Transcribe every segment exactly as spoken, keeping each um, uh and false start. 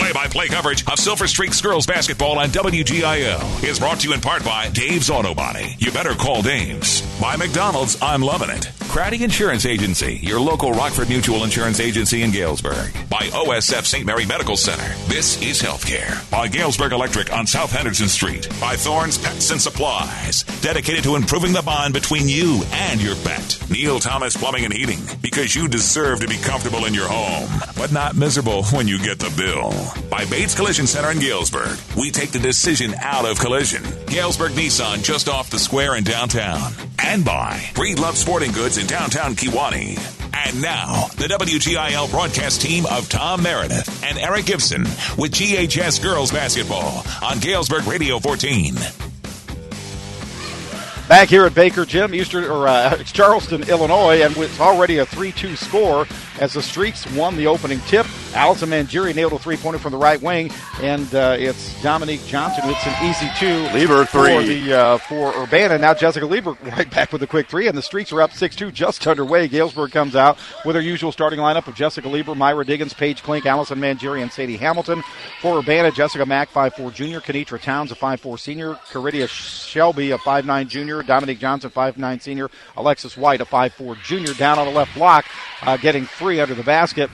Play-by-play coverage of Silver Streaks girls basketball on W G I L is brought to you in part by Dave's Auto Body. You better call Dave's. By McDonald's, I'm loving it. Craddy Insurance Agency, your local Rockford Mutual Insurance Agency in Galesburg. By O S F Saint Mary Medical Center. This is healthcare. By Galesburg Electric on South Henderson Street. By Thorne's Pets and Supplies, dedicated to improving the bond between you and your pet. Neil Thomas Plumbing and Heating, because you deserve to be comfortable in your home, but not miserable when you get the bill. By Bates Collision Center in Galesburg, we take the decision out of collision. Galesburg Nissan, just off the square in downtown. And by Breed Love Sporting Goods in downtown Kewanee. And now, the W G I L broadcast team of Tom Meredith and Eric Gibson with G H S Girls Basketball on Galesburg Radio fourteen. Back here at Baker Gym, Eastern or uh, Charleston, Illinois, and it's already a three two score as the Streaks won the opening tip. Allison Mangieri nailed a three-pointer from the right wing, and uh, it's Dominique Johnson. It's an easy two. Lieber three for the uh, for Urbana. Now Jessica Lieber right back with a quick three, and the Streaks are up six two, just underway. Galesburg comes out with her usual starting lineup of Jessica Lieber, Myra Diggins, Paige Klink, Allison Mangieri, and Sadie Hamilton. For Urbana, Jessica Mack, five four junior, Kenitra Towns, a five four senior, Caridia Shelby, a five nine junior, Dominique Johnson, five nine senior, Alexis White, a five four junior. Down on the left block, uh, getting three under the basket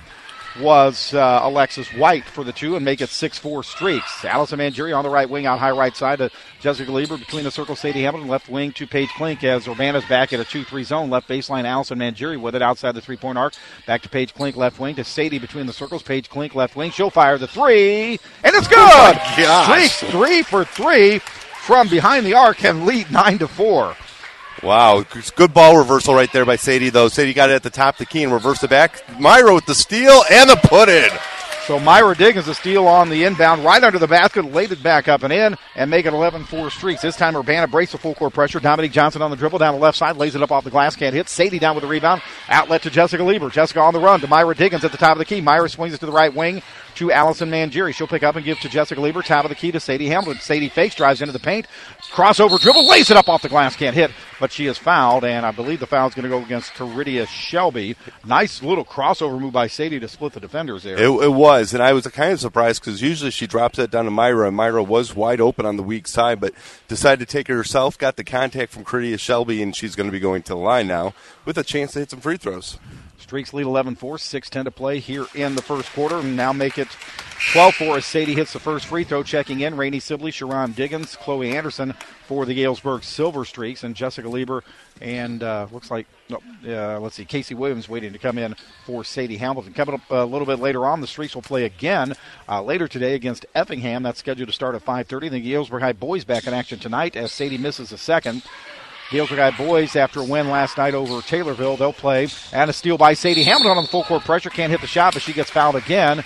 was uh, Alexis White for the two, and make it six four Streaks. Allison Mangieri on the right wing, out high right side to Jessica Lieber. Between the circle, Sadie Hamilton, left wing to Paige Klink as Urbana's back at a two three zone. Left baseline, Allison Mangieri with it outside the three-point arc. Back to Paige Klink, left wing to Sadie between the circles. Paige Klink, left wing. She'll fire the three, and it's good! Oh Streaks three for three from behind the arc and lead nine to four. Wow, good ball reversal right there by Sadie, though. Sadie got it at the top of the key and reversed it back. Myra with the steal and the put-in. So Myra Diggins a steal on the inbound, right under the basket, laid it back up and in, and make it eleven four Streaks. This time Urbana breaks the full court pressure. Dominique Johnson on the dribble down the left side, lays it up off the glass, can't hit. Sadie down with the rebound, outlet to Jessica Lieber. Jessica on the run to Myra Diggins at the top of the key. Myra swings it to the right wing to Allison Mangieri. She'll pick up and give to Jessica Lieber, top of the key to Sadie Hamilton. Sadie fakes, drives into the paint, crossover dribble, lays it up off the glass, can't hit, but she is fouled, and I believe the foul is going to go against Caridia Shelby. Nice little crossover move by Sadie to split the defenders there. It, it was, and I was kind of surprised because usually she drops that down to Myra, and Myra was wide open on the weak side, but decided to take it herself, got the contact from Caridia Shelby, and she's going to be going to the line now with a chance to hit some free throws. Streaks lead eleven four, six ten to play here in the first quarter, and now make it twelve four as Sadie hits the first free throw. Checking in, Rainey Sibley, Sharon Diggins, Chloe Anderson for the Galesburg Silver Streaks, and Jessica Lieber, and uh, looks like, no, uh, let's see, Casey Williams waiting to come in for Sadie Hamilton. Coming up a little bit later on, the Streaks will play again uh, later today against Effingham. That's scheduled to start at five thirty. The Galesburg High boys back in action tonight as Sadie misses a second. Galesburg High boys, after a win last night over Taylorville, they'll play. And a steal by Sadie Hamilton on the full court pressure. Can't hit the shot, but she gets fouled again.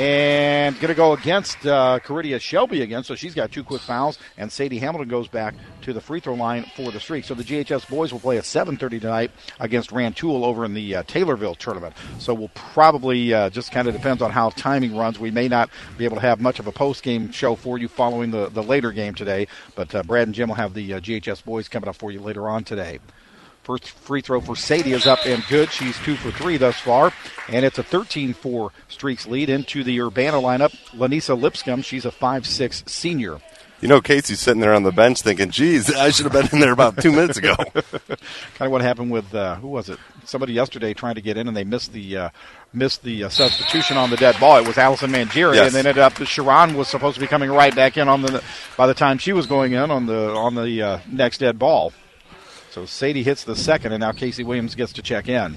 And going to go against uh, Caridia Shelby again, so she's got two quick fouls. And Sadie Hamilton goes back to the free throw line for the Streak. So the G H S boys will play at seven thirty tonight against Rantoul over in the uh, Taylorville tournament. So we'll probably, uh, just kind of depends on how timing runs. We may not be able to have much of a post-game show for you following the, the later game today. But uh, Brad and Jim will have the uh, G H S boys coming up for you later on today. First free throw for Sadie is up and good. She's two for three thus far. And it's a thirteen four Streaks lead into the Urbana lineup. Lanisa Lipscomb, she's a five six senior. You know, Casey's sitting there on the bench thinking, geez, I should have been in there about two minutes ago. Kind of what happened with, uh, who was it? Somebody yesterday trying to get in, and they missed the uh, missed the uh, substitution on the dead ball. It was Allison Mangieri, yes. And then ended up, Sharon was supposed to be coming right back in on the by the time she was going in on the, on the uh, next dead ball. So Sadie hits the second, and now Casey Williams gets to check in.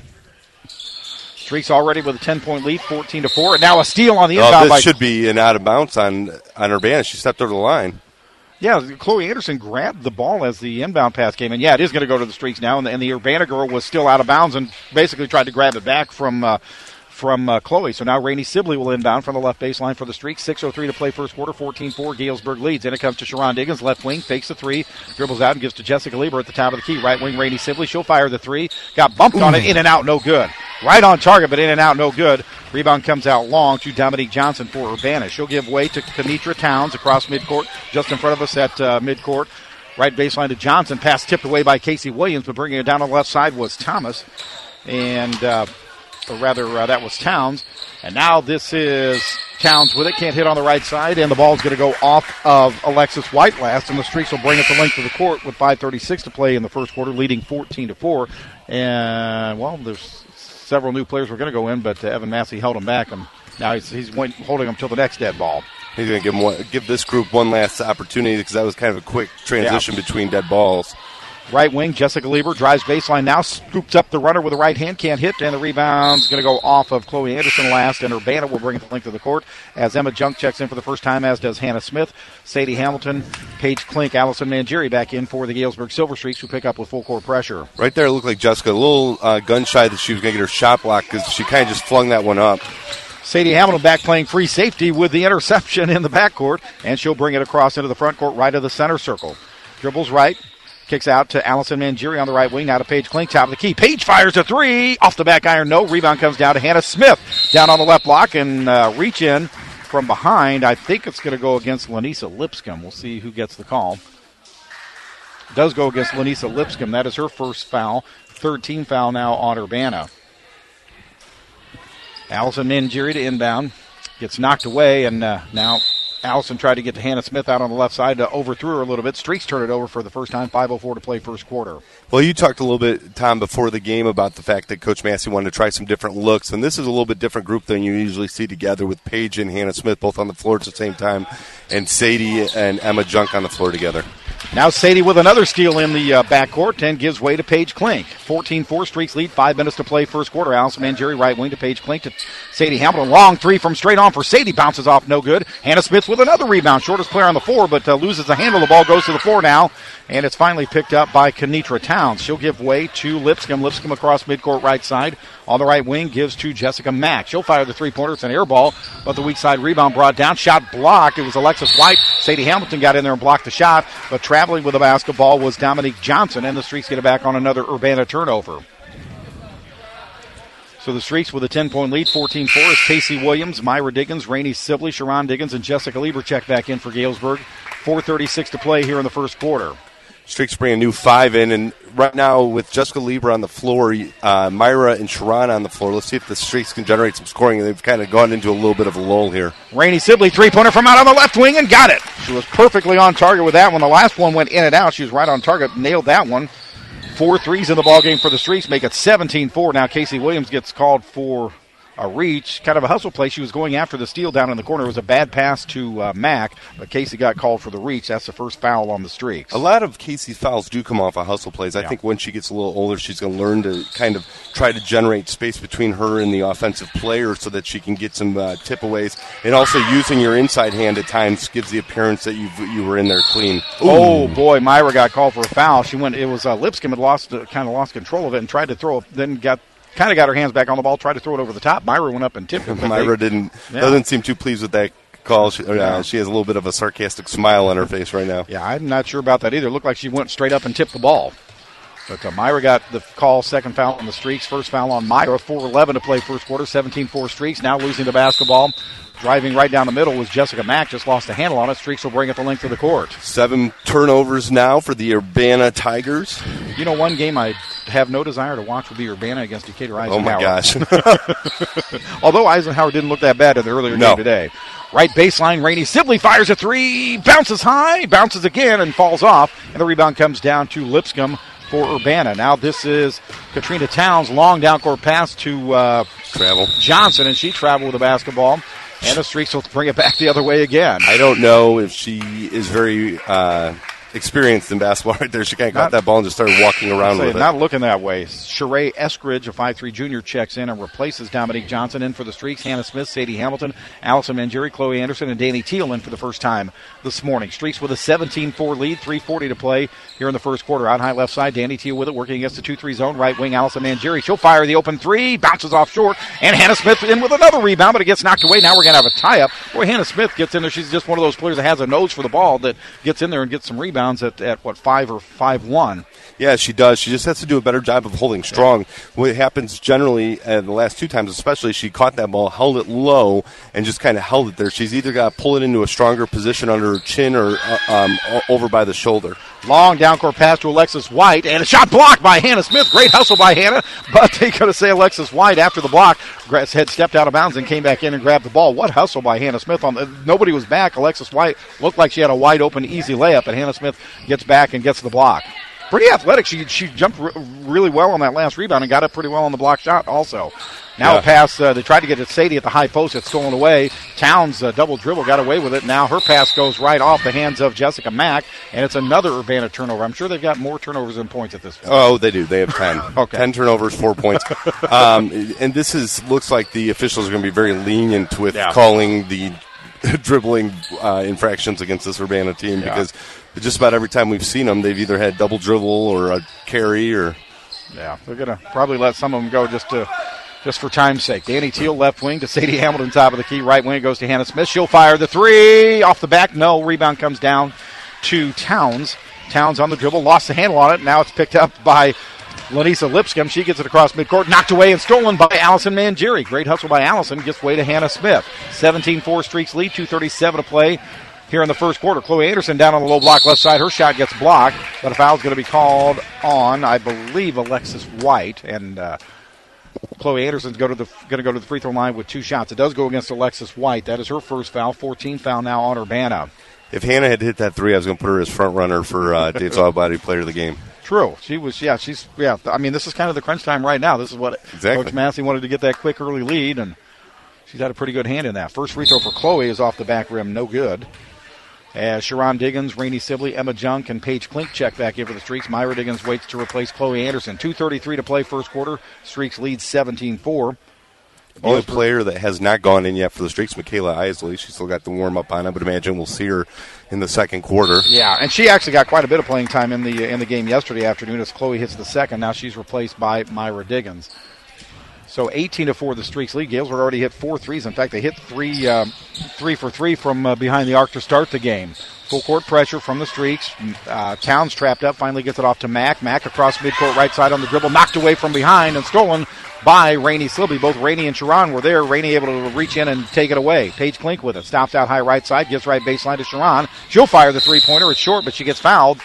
Streaks already with a ten-point lead, fourteen to four, and now a steal on the inbound. Oh, this by should be an out of bounds on on Urbana. She stepped over the line. Yeah, Chloe Anderson grabbed the ball as the inbound pass came in. Yeah, it is going to go to the Streaks now, and the, and the Urbana girl was still out of bounds and basically tried to grab it back from uh, from uh, Chloe. So now Rainey Sibley will inbound from the left baseline for the Streaks. six oh three to play first quarter, fourteen four. Galesburg leads. Then it comes to Sharon Diggins, left wing, fakes the three, dribbles out and gives to Jessica Lieber at the top of the key. Right wing, Rainey Sibley. She'll fire the three. Got bumped Ooh. on it, in and out, no good. Right on target, but in and out, no good. Rebound comes out long to Dominique Johnson for Urbana. She'll give way to Kenitra Towns across midcourt, just in front of us at uh, midcourt. Right baseline to Johnson. Pass tipped away by Casey Williams, but bringing it down on the left side was Thomas. And, uh, or rather, uh, that was Towns. And now this is Towns with it, can't hit on the right side, and the ball's going to go off of Alexis White last, and the Streaks will bring it the length of the court with five thirty-six to play in the first quarter, leading fourteen to four. And, well, there's several new players were going to go in, but uh, Evan Massey held them back, and now he's, he's went, holding them till the next dead ball. He's going to give them one, give this group one last opportunity because that was kind of a quick transition yeah. between dead balls. Right wing, Jessica Lieber drives baseline now, scoops up the runner with the right hand, can't hit, and the rebound's going to go off of Chloe Anderson last, and Urbana will bring it the length of the court as Emma Junk checks in for the first time, as does Hannah Smith. Sadie Hamilton, Paige Klink, Allison Mangieri back in for the Galesburg Silver Streaks, who pick up with full court pressure. Right there, it looked like Jessica a little uh, gun shy that she was going to get her shot blocked because she kind of just flung that one up. Sadie Hamilton back playing free safety with the interception in the backcourt, and she'll bring it across into the front court right of the center circle. Dribbles right. Kicks out to Allison Mangieri on the right wing. Now to Paige Klink, top of the key. Paige fires a three. Off the back iron, no. Rebound comes down to Hannah Smith. Down on the left block and uh, reach in from behind. I think it's going to go against Lanisa Lipscomb. We'll see who gets the call. It does go against Lanisa Lipscomb. That is her first foul. Third team foul now on Urbana. Allison Mangieri to inbound. Gets knocked away, and uh, now Allison tried to get to Hannah Smith out on the left side, uh, overthrew her a little bit. Streaks turn it over for the first time, five oh four to play first quarter. Well, you talked a little bit, Tom, before the game about the fact that Coach Massey wanted to try some different looks, and this is a little bit different group than you usually see together with Paige and Hannah Smith both on the floor at the same time, and Sadie and Emma Junk on the floor together. Now Sadie with another steal in the uh, backcourt and gives way to Paige Klink. fourteen four, Streaks lead, five minutes to play first quarter. Allison Mangieri right wing to Paige Klink to Sadie Hamilton. Long three from straight on for Sadie. Bounces off, no good. Hannah Smith with another rebound. Shortest player on the floor, but uh, loses the handle. The ball goes to the floor now, and it's finally picked up by Kenitra Towns. She'll give way to Lipscomb. Lipscomb across midcourt right side. On the right wing, gives to Jessica Mack. She'll fire the three-pointer. It's an air ball, but the weak side rebound brought down. Shot blocked. It was Alexis White. Sadie Hamilton got in there and blocked the shot, but traveling with the basketball was Dominique Johnson, and the Streaks get it back on another Urbana turnover. So the Streaks with a ten-point lead, fourteen four, is Casey Williams, Myra Diggins, Rainey Sibley, Sharon Diggins, and Jessica Lieber check back in for Galesburg. four thirty-six to play here in the first quarter. Streaks bring a new five in, and right now with Jessica Lieber on the floor, uh, Myra and Sharon on the floor, let's see if the Streaks can generate some scoring. They've kind of gone into a little bit of a lull here. Rainey Sibley, three-pointer from out on the left wing, and got it. She was perfectly on target with that one. The last one went in and out. She was right on target, nailed that one. Four threes in the ballgame for the Streaks, make it seventeen four. Now Casey Williams gets called for a reach, kind of a hustle play. She was going after the steal down in the corner. It was a bad pass to uh, Mack, but Casey got called for the reach. That's the first foul on the Streaks. A lot of Casey's fouls do come off of hustle plays. I yeah. think when she gets a little older, she's going to learn to kind of try to generate space between her and the offensive player so that she can get some uh, tip-aways. And also using your inside hand at times gives the appearance that you you were in there clean. Ooh. Oh, boy, Myra got called for a foul. She went. It was uh, Lipscomb had lost, uh, kind of lost control of it and tried to throw, then got kind of got her hands back on the ball, tried to throw it over the top. Myra went up and tipped it. Myra they, didn't yeah. doesn't seem too pleased with that call. She, uh, yeah. she has a little bit of a sarcastic smile on her face right now. Yeah, I'm not sure about that either. It looked like she went straight up and tipped the ball. But uh, Myra got the call, second foul on the Streaks. First foul on Myra, four eleven to play first quarter, seventeen four Streaks. Now losing the basketball. Driving right down the middle was Jessica Mack. Just lost a handle on it. Streaks will bring it the length of the court. Seven turnovers now for the Urbana Tigers. You know, one game I have no desire to watch would be Urbana against Decatur Eisenhower. Oh, my gosh. Although Eisenhower didn't look that bad in the earlier no. game today. Right baseline, Rainey Sibley fires a three, bounces high, bounces again, and falls off. And the rebound comes down to Lipscomb for Urbana. Now this is Katrina Towns, long down court pass to uh, Travel. Johnson, and she traveled with the basketball. And the Streaks will bring it back the other way again. I don't know if she is very uh, experienced in basketball right there. She kind of caught that ball and just started walking around with it. Not looking that way. Sheree Eskridge, a five three junior, checks in and replaces Dominique Johnson. In for the Streaks, Hannah Smith, Sadie Hamilton, Allison Mangieri, Chloe Anderson, and Danny Teal in for the first time this morning. Streaks with a seventeen four lead, three forty to play here in the first quarter. Out high left side, Danny Teal with it, working against the two three zone. Right wing, Allison Mangieri. She'll fire the open three, bounces off short, and Hannah Smith in with another rebound, but it gets knocked away. Now we're going to have a tie-up. Boy, Hannah Smith gets in there. She's just one of those players that has a nose for the ball that gets in there and gets some rebounds at, at what, five or five one. Yeah, she does. She just has to do a better job of holding strong. What happens generally, uh, the last two times especially, she caught that ball, held it low, and just kind of held it there. She's either got to pull it into a stronger position under her chin or uh, um, over by the shoulder. Long down court pass to Alexis White, and a shot blocked by Hannah Smith. Great hustle by Hannah, but they got to say Alexis White after the block had stepped out of bounds and came back in and grabbed the ball. What hustle by Hannah Smith. On the, nobody was back. Alexis White looked like she had a wide open, easy layup, and Hannah Smith gets back and gets the block. Pretty athletic. She she jumped r- really well on that last rebound and got it pretty well on the block shot also. Now yeah. a pass, uh, they tried to get it Sadie at the high post. It's stolen away. Towns uh, double dribble, got away with it. Now her pass goes right off the hands of Jessica Mack, and it's another Urbana turnover. I'm sure they've got more turnovers than points at this point. Oh, they do. They have ten. okay. ten turnovers, four points. um, and this is looks like the officials are going to be very lenient with yeah. calling the dribbling uh, infractions against this Urbana team yeah. because just about every time we've seen them, they've either had double dribble or a carry or. Yeah, they're going to probably let some of them go just to. Just for time's sake. Danny Teal, left wing to Sadie Hamilton, top of the key. Right wing goes to Hannah Smith. She'll fire the three. Off the back, no. Rebound comes down to Towns. Towns on the dribble, lost the handle on it. Now it's picked up by Lanisa Lipscomb. She gets it across midcourt, knocked away and stolen by Allison Mangieri. Great hustle by Allison. Gets way to Hannah Smith. seventeen four Streaks lead, two thirty-seven to play here in the first quarter. Chloe Anderson down on the low block left side. Her shot gets blocked, but a foul's going to be called on, I believe, Alexis White. And, uh, Chloe Anderson's go to the going to go to the free throw line with two shots. It does go against Alexis White. That is her first foul. fourteenth foul now on Urbana. If Hannah had hit that three, I was going to put her as front runner for uh, Dave's All-Body Player of the Game. True. She was. Yeah. She's. Yeah. I mean, this is kind of the crunch time right now. This is what exactly. Coach Massey wanted to get that quick early lead, and she's had a pretty good hand in that. First free throw for Chloe is off the back rim. No good. As Sharon Diggins, Rainey Sibley, Emma Junk, and Paige Klink check back in for the Streaks. Myra Diggins waits to replace Chloe Anderson. two thirty-three to play first quarter. Streaks lead seventeen four. Only player that has not gone in yet for the Streaks, Michaela Isley. She's still got the warm-up on. I would imagine we'll see her in the second quarter. Yeah, and she actually got quite a bit of playing time in the in the game yesterday afternoon as Chloe hits the second. Now she's replaced by Myra Diggins. So eighteen to four, the Streaks lead. Galesburg already hit four threes. In fact, they hit three, um, three for three from uh, behind the arc to start the game. Full court pressure from the Streaks. Uh, Towns trapped up, finally gets it off to Mack. Mack across midcourt right side on the dribble, knocked away from behind and stolen by Rainey Sibley. Both Rainey and Sharon were there. Rainey able to reach in and take it away. Paige Klink with it. Stops out high right side, gives right baseline to Sharon. She'll fire the three-pointer. It's short, but she gets fouled.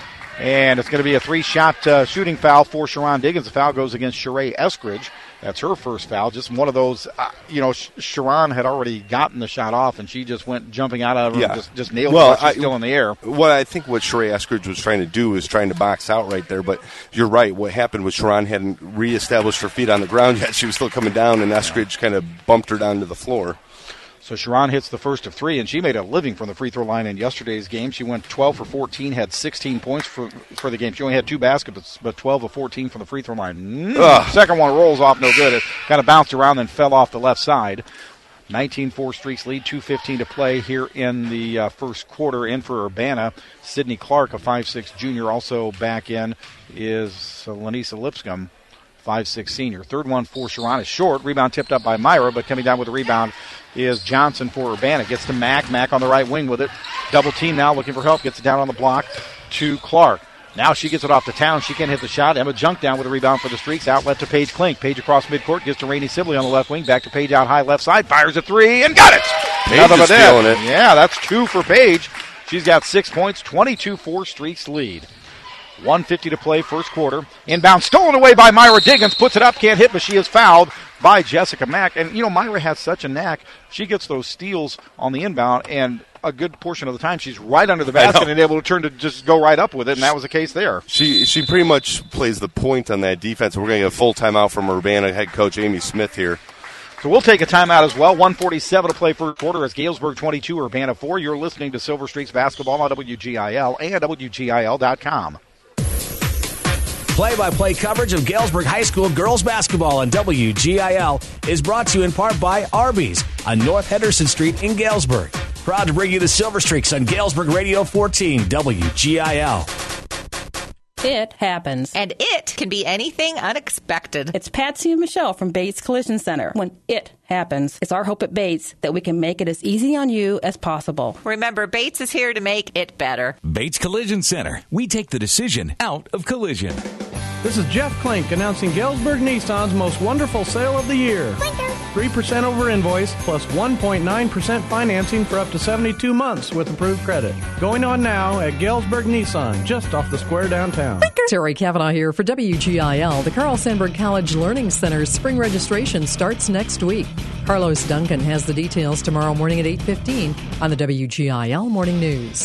And it's going to be a three-shot uh, shooting foul for Sharon Diggins. The foul goes against Sheree Eskridge. That's her first foul. Just one of those, uh, you know, Sharon had already gotten the shot off, and she just went jumping out of it, yeah. just, just nailed well, it. She's I, still in the air. What I think what Sheree Eskridge was trying to do is trying to box out right there. But you're right. What happened was Sharon hadn't reestablished her feet on the ground yet. She was still coming down, and Eskridge yeah. kind of bumped her down to the floor. So Sharon hits the first of three, and she made a living from the free throw line in yesterday's game. She went twelve for fourteen, had sixteen points for for the game. She only had two baskets, but twelve of fourteen from the free throw line. Mm. Second one rolls off, no good. It kind of bounced around and fell off the left side. nineteen four Streaks lead, two fifteen to play here in the uh, first quarter. In for Urbana, Sydney Clark, a five six junior, also back in is uh, Lanisa Lipscomb, five six senior. Third one for Sharon is short. Rebound tipped up by Myra, but coming down with the rebound is Johnson for Urbana. Gets to Mack. Mack on the right wing with it. Double team now, looking for help. Gets it down on the block to Clark. Now she gets it off to Town. She can't hit the shot. Emma Junk down with a rebound for the Streaks. Outlet to Paige Klink. Paige across midcourt. Gets to Rainey Sibley on the left wing. Back to Paige out high left side. Fires a three and got it. Paige is feeling it. Yeah, that's two for Paige. She's got six points. twenty-two four Streaks lead. one fifty to play first quarter. Inbound stolen away by Myra Diggins. Puts it up, can't hit, but she is fouled by Jessica Mack. And, you know, Myra has such a knack. She gets those steals on the inbound, and a good portion of the time she's right under the basket and able to turn to just go right up with it, and that was the case there. She she pretty much plays the point on that defense. We're going to get a full timeout from Urbana head coach Amy Smith here. So we'll take a timeout as well. one forty-seven to play first quarter as Galesburg twenty-two, Urbana four. You're listening to Silver Streaks Basketball on W G I L and W G I L dot com. Play-by-play coverage of Galesburg High School girls basketball on W G I L is brought to you in part by Arby's on North Henderson Street in Galesburg. Proud to bring you the Silver Streaks on Galesburg Radio fourteen W G I L. It happens. And it can be anything unexpected. It's Patsy and Michelle from Bates Collision Center. When it happens, it's our hope at Bates that we can make it as easy on you as possible. Remember, Bates is here to make it better. Bates Collision Center. We take the decision out of collision. This is Jeff Klink announcing Galesburg Nissan's most wonderful sale of the year. three percent over invoice plus one point nine percent financing for up to seventy-two months with approved credit. Going on now at Galesburg Nissan, just off the square downtown. Terry Cavanaugh here for W G I L. The Carl Sandburg College Learning Center's spring registration starts next week. Carlos Duncan has the details tomorrow morning at eight fifteen on the W G I L Morning News.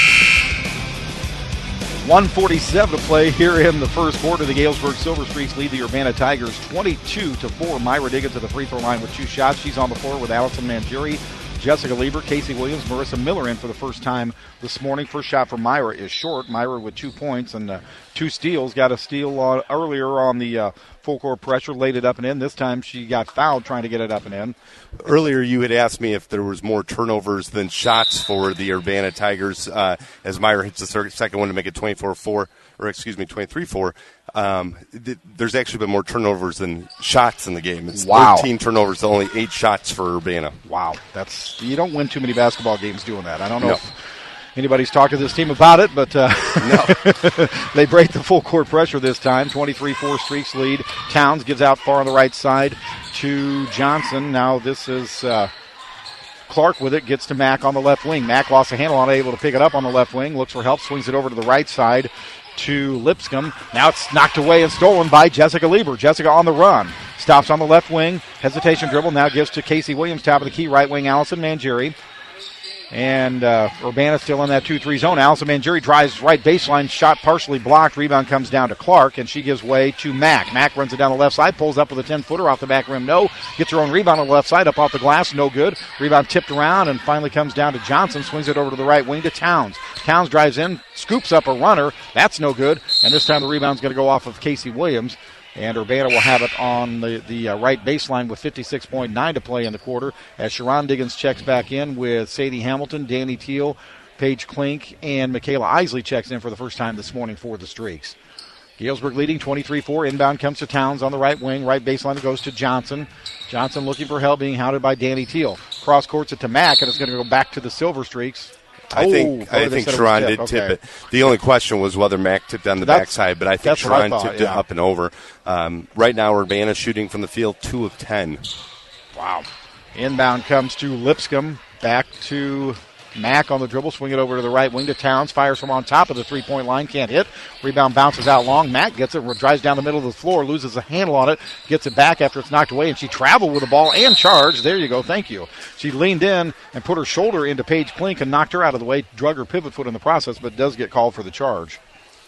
one forty-seven to play here in the first quarter. The Galesburg Silver Streaks lead the Urbana Tigers twenty-two to four. Myra Diggins at the free throw line with two shots. She's on the floor with Allison Mangieri, Jessica Lieber, Casey Williams, Marissa Miller in for the first time this morning. First shot from Myra is short. Myra with two points and uh, two steals. Got a steal uh, earlier on the uh, full court pressure, laid it up and in. This time she got fouled trying to get it up and in. Earlier you had asked me if there was more turnovers than shots for the Urbana Tigers uh, as Myra hits the second one to make it twenty-four four, or excuse me, twenty-three four. Um, th- there's actually been more turnovers than shots in the game. It's wow. thirteen turnovers to only eight shots for Urbana. Wow. That's you don't win too many basketball games doing that. I don't know no. if anybody's talked to this team about it, but uh, no. They break the full court pressure this time. twenty-three four Streaks lead. Towns gives out far on the right side to Johnson. Now this is uh, Clark with it, gets to Mack on the left wing. Mack lost the handle on it, able to pick it up on the left wing, looks for help, swings it over to the right side to Lipscomb. Now it's knocked away and stolen by Jessica Lieber. Jessica on the run. Stops on the left wing. Hesitation dribble. Now gives to Casey Williams, top of the key, right wing, Allison Mangieri. And uh, Urbana still in that two three zone. Allison Mangieri drives right baseline, shot partially blocked. Rebound comes down to Clark, and she gives way to Mack. Mack runs it down the left side, pulls up with a ten-footer off the back rim. No. Gets her own rebound on the left side, up off the glass. No good. Rebound tipped around and finally comes down to Johnson. Swings it over to the right wing to Towns. Towns drives in, scoops up a runner. That's no good. And this time the rebound's going to go off of Casey Williams. And Urbana will have it on the, the uh, right baseline with fifty-six point nine to play in the quarter as Sharon Diggins checks back in with Sadie Hamilton, Danny Teal, Paige Klink, and Michaela Isley checks in for the first time this morning for the Streaks. Galesburg leading twenty-three four. Inbound comes to Towns on the right wing. Right baseline goes to Johnson. Johnson looking for help, being hounded by Danny Teal. Cross courts it to Mack, and it's going to go back to the Silver Streaks. I oh, think I think Sharon did okay. tip it. The only question was whether Mack tipped on the that's, backside, but I think Sharon I thought, tipped yeah. it up and over. Um, right now, Urbana shooting from the field two of ten. Wow. Inbound comes to Lipscomb. Back to Mack on the dribble. Swing it over to the right wing to Towns. Fires from on top of the three-point line. Can't hit. Rebound bounces out long. Mack gets it. Drives down the middle of the floor. Loses a handle on it. Gets it back after it's knocked away. And she traveled with the ball and charged. There you go. Thank you. She leaned in and put her shoulder into Paige Klink and knocked her out of the way. Drug her pivot foot in the process, but does get called for the charge.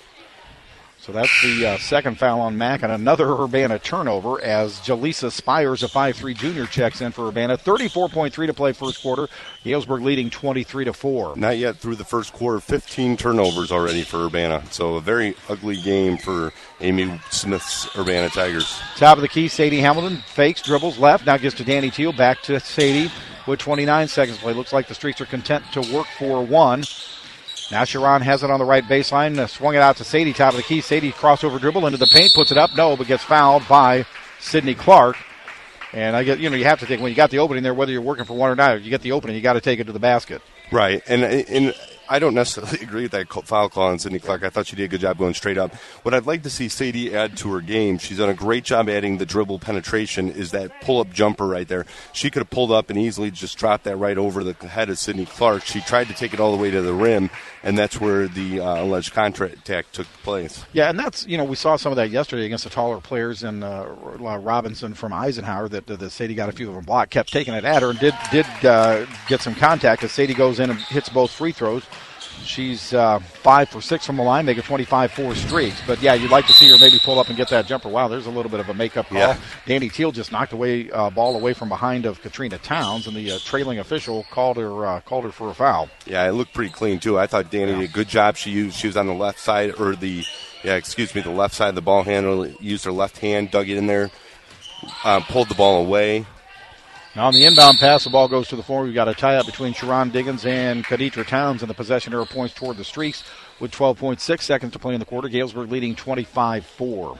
So that's the uh, second foul on Mack, and another Urbana turnover as Jaleesa Spires, a five three junior, checks in for Urbana. thirty-four point three to play first quarter. Galesburg leading twenty-three to four. Not yet through the first quarter. fifteen turnovers already for Urbana. So a very ugly game for Amy Smith's Urbana Tigers. Top of the key, Sadie Hamilton fakes, dribbles left. Now gives to Danny Teal. Back to Sadie with twenty-nine seconds to play. Looks like the Streaks are content to work for one. Now Sharon has it on the right baseline. Uh, swung it out to Sadie, top of the key. Sadie crossover dribble into the paint, puts it up. No, but gets fouled by Sydney Clark. And I get, you know, you have to take, when you got the opening there, whether you're working for one or not, you get the opening, you got to take it to the basket. Right, and and I don't necessarily agree with that foul call on Sydney Clark. I thought she did a good job going straight up. What I'd like to see Sadie add to her game, she's done a great job adding the dribble penetration, is that pull-up jumper right there. She could have pulled up and easily just dropped that right over the head of Sydney Clark. She tried to take it all the way to the rim, and that's where the uh, alleged contact took place. Yeah, and that's, you know, we saw some of that yesterday against the taller players in uh, Robinson from Eisenhower that, uh, that Sadie got a few of them blocked, kept taking it at her, and did, did uh, get some contact as Sadie goes in and hits both free throws. She's uh, five for six from the line, making twenty-five four Streaks. But, yeah, you'd like to see her maybe pull up and get that jumper. Wow, there's a little bit of a makeup call. Yeah. Danny Teal just knocked away uh, ball away from behind of Katrina Towns, and the uh, trailing official called her uh, called her for a foul. Yeah, it looked pretty clean, too. I thought Danny did a good job. She used she was on the left side, or the, yeah, excuse me, the left side of the ball handle, used her left hand, dug it in there, uh, pulled the ball away. Now on the inbound pass, the ball goes to the floor. We've got a tie-up between Sharon Diggins and Kaditra Towns, and the possession arrow points toward the Streaks with twelve point six seconds to play in the quarter. Galesburg leading twenty-five four.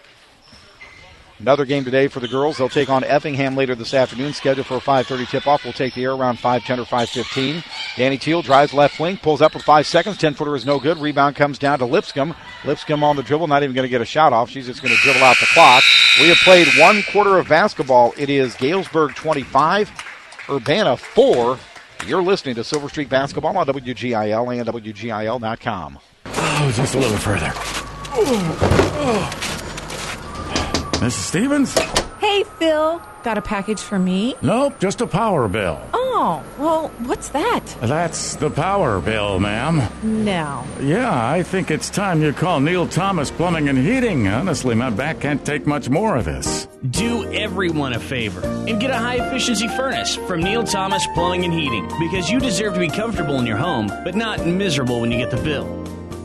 Another game today for the girls. They'll take on Effingham later this afternoon. Scheduled for a five thirty tip-off. We'll take the air around five ten or five fifteen. Danny Teal drives left wing, pulls up with five seconds. ten-footer is no good. Rebound comes down to Lipscomb. Lipscomb on the dribble, not even going to get a shot off. She's just going to dribble out the clock. We have played one quarter of basketball. It is Galesburg twenty-five, Urbana four. You're listening to Silver Streak Basketball on W G I L and W G I L dot com. Oh, just a little further. Oh, oh. Missus Stevens? Hey, Phil. Got a package for me? Nope, just a power bill. Oh, well, what's that? That's the power bill, ma'am. No. Yeah, I think it's time you call Neil Thomas Plumbing and Heating. Honestly, my back can't take much more of this. Do everyone a favor and get a high-efficiency furnace from Neil Thomas Plumbing and Heating, because you deserve to be comfortable in your home, but not miserable when you get the bill.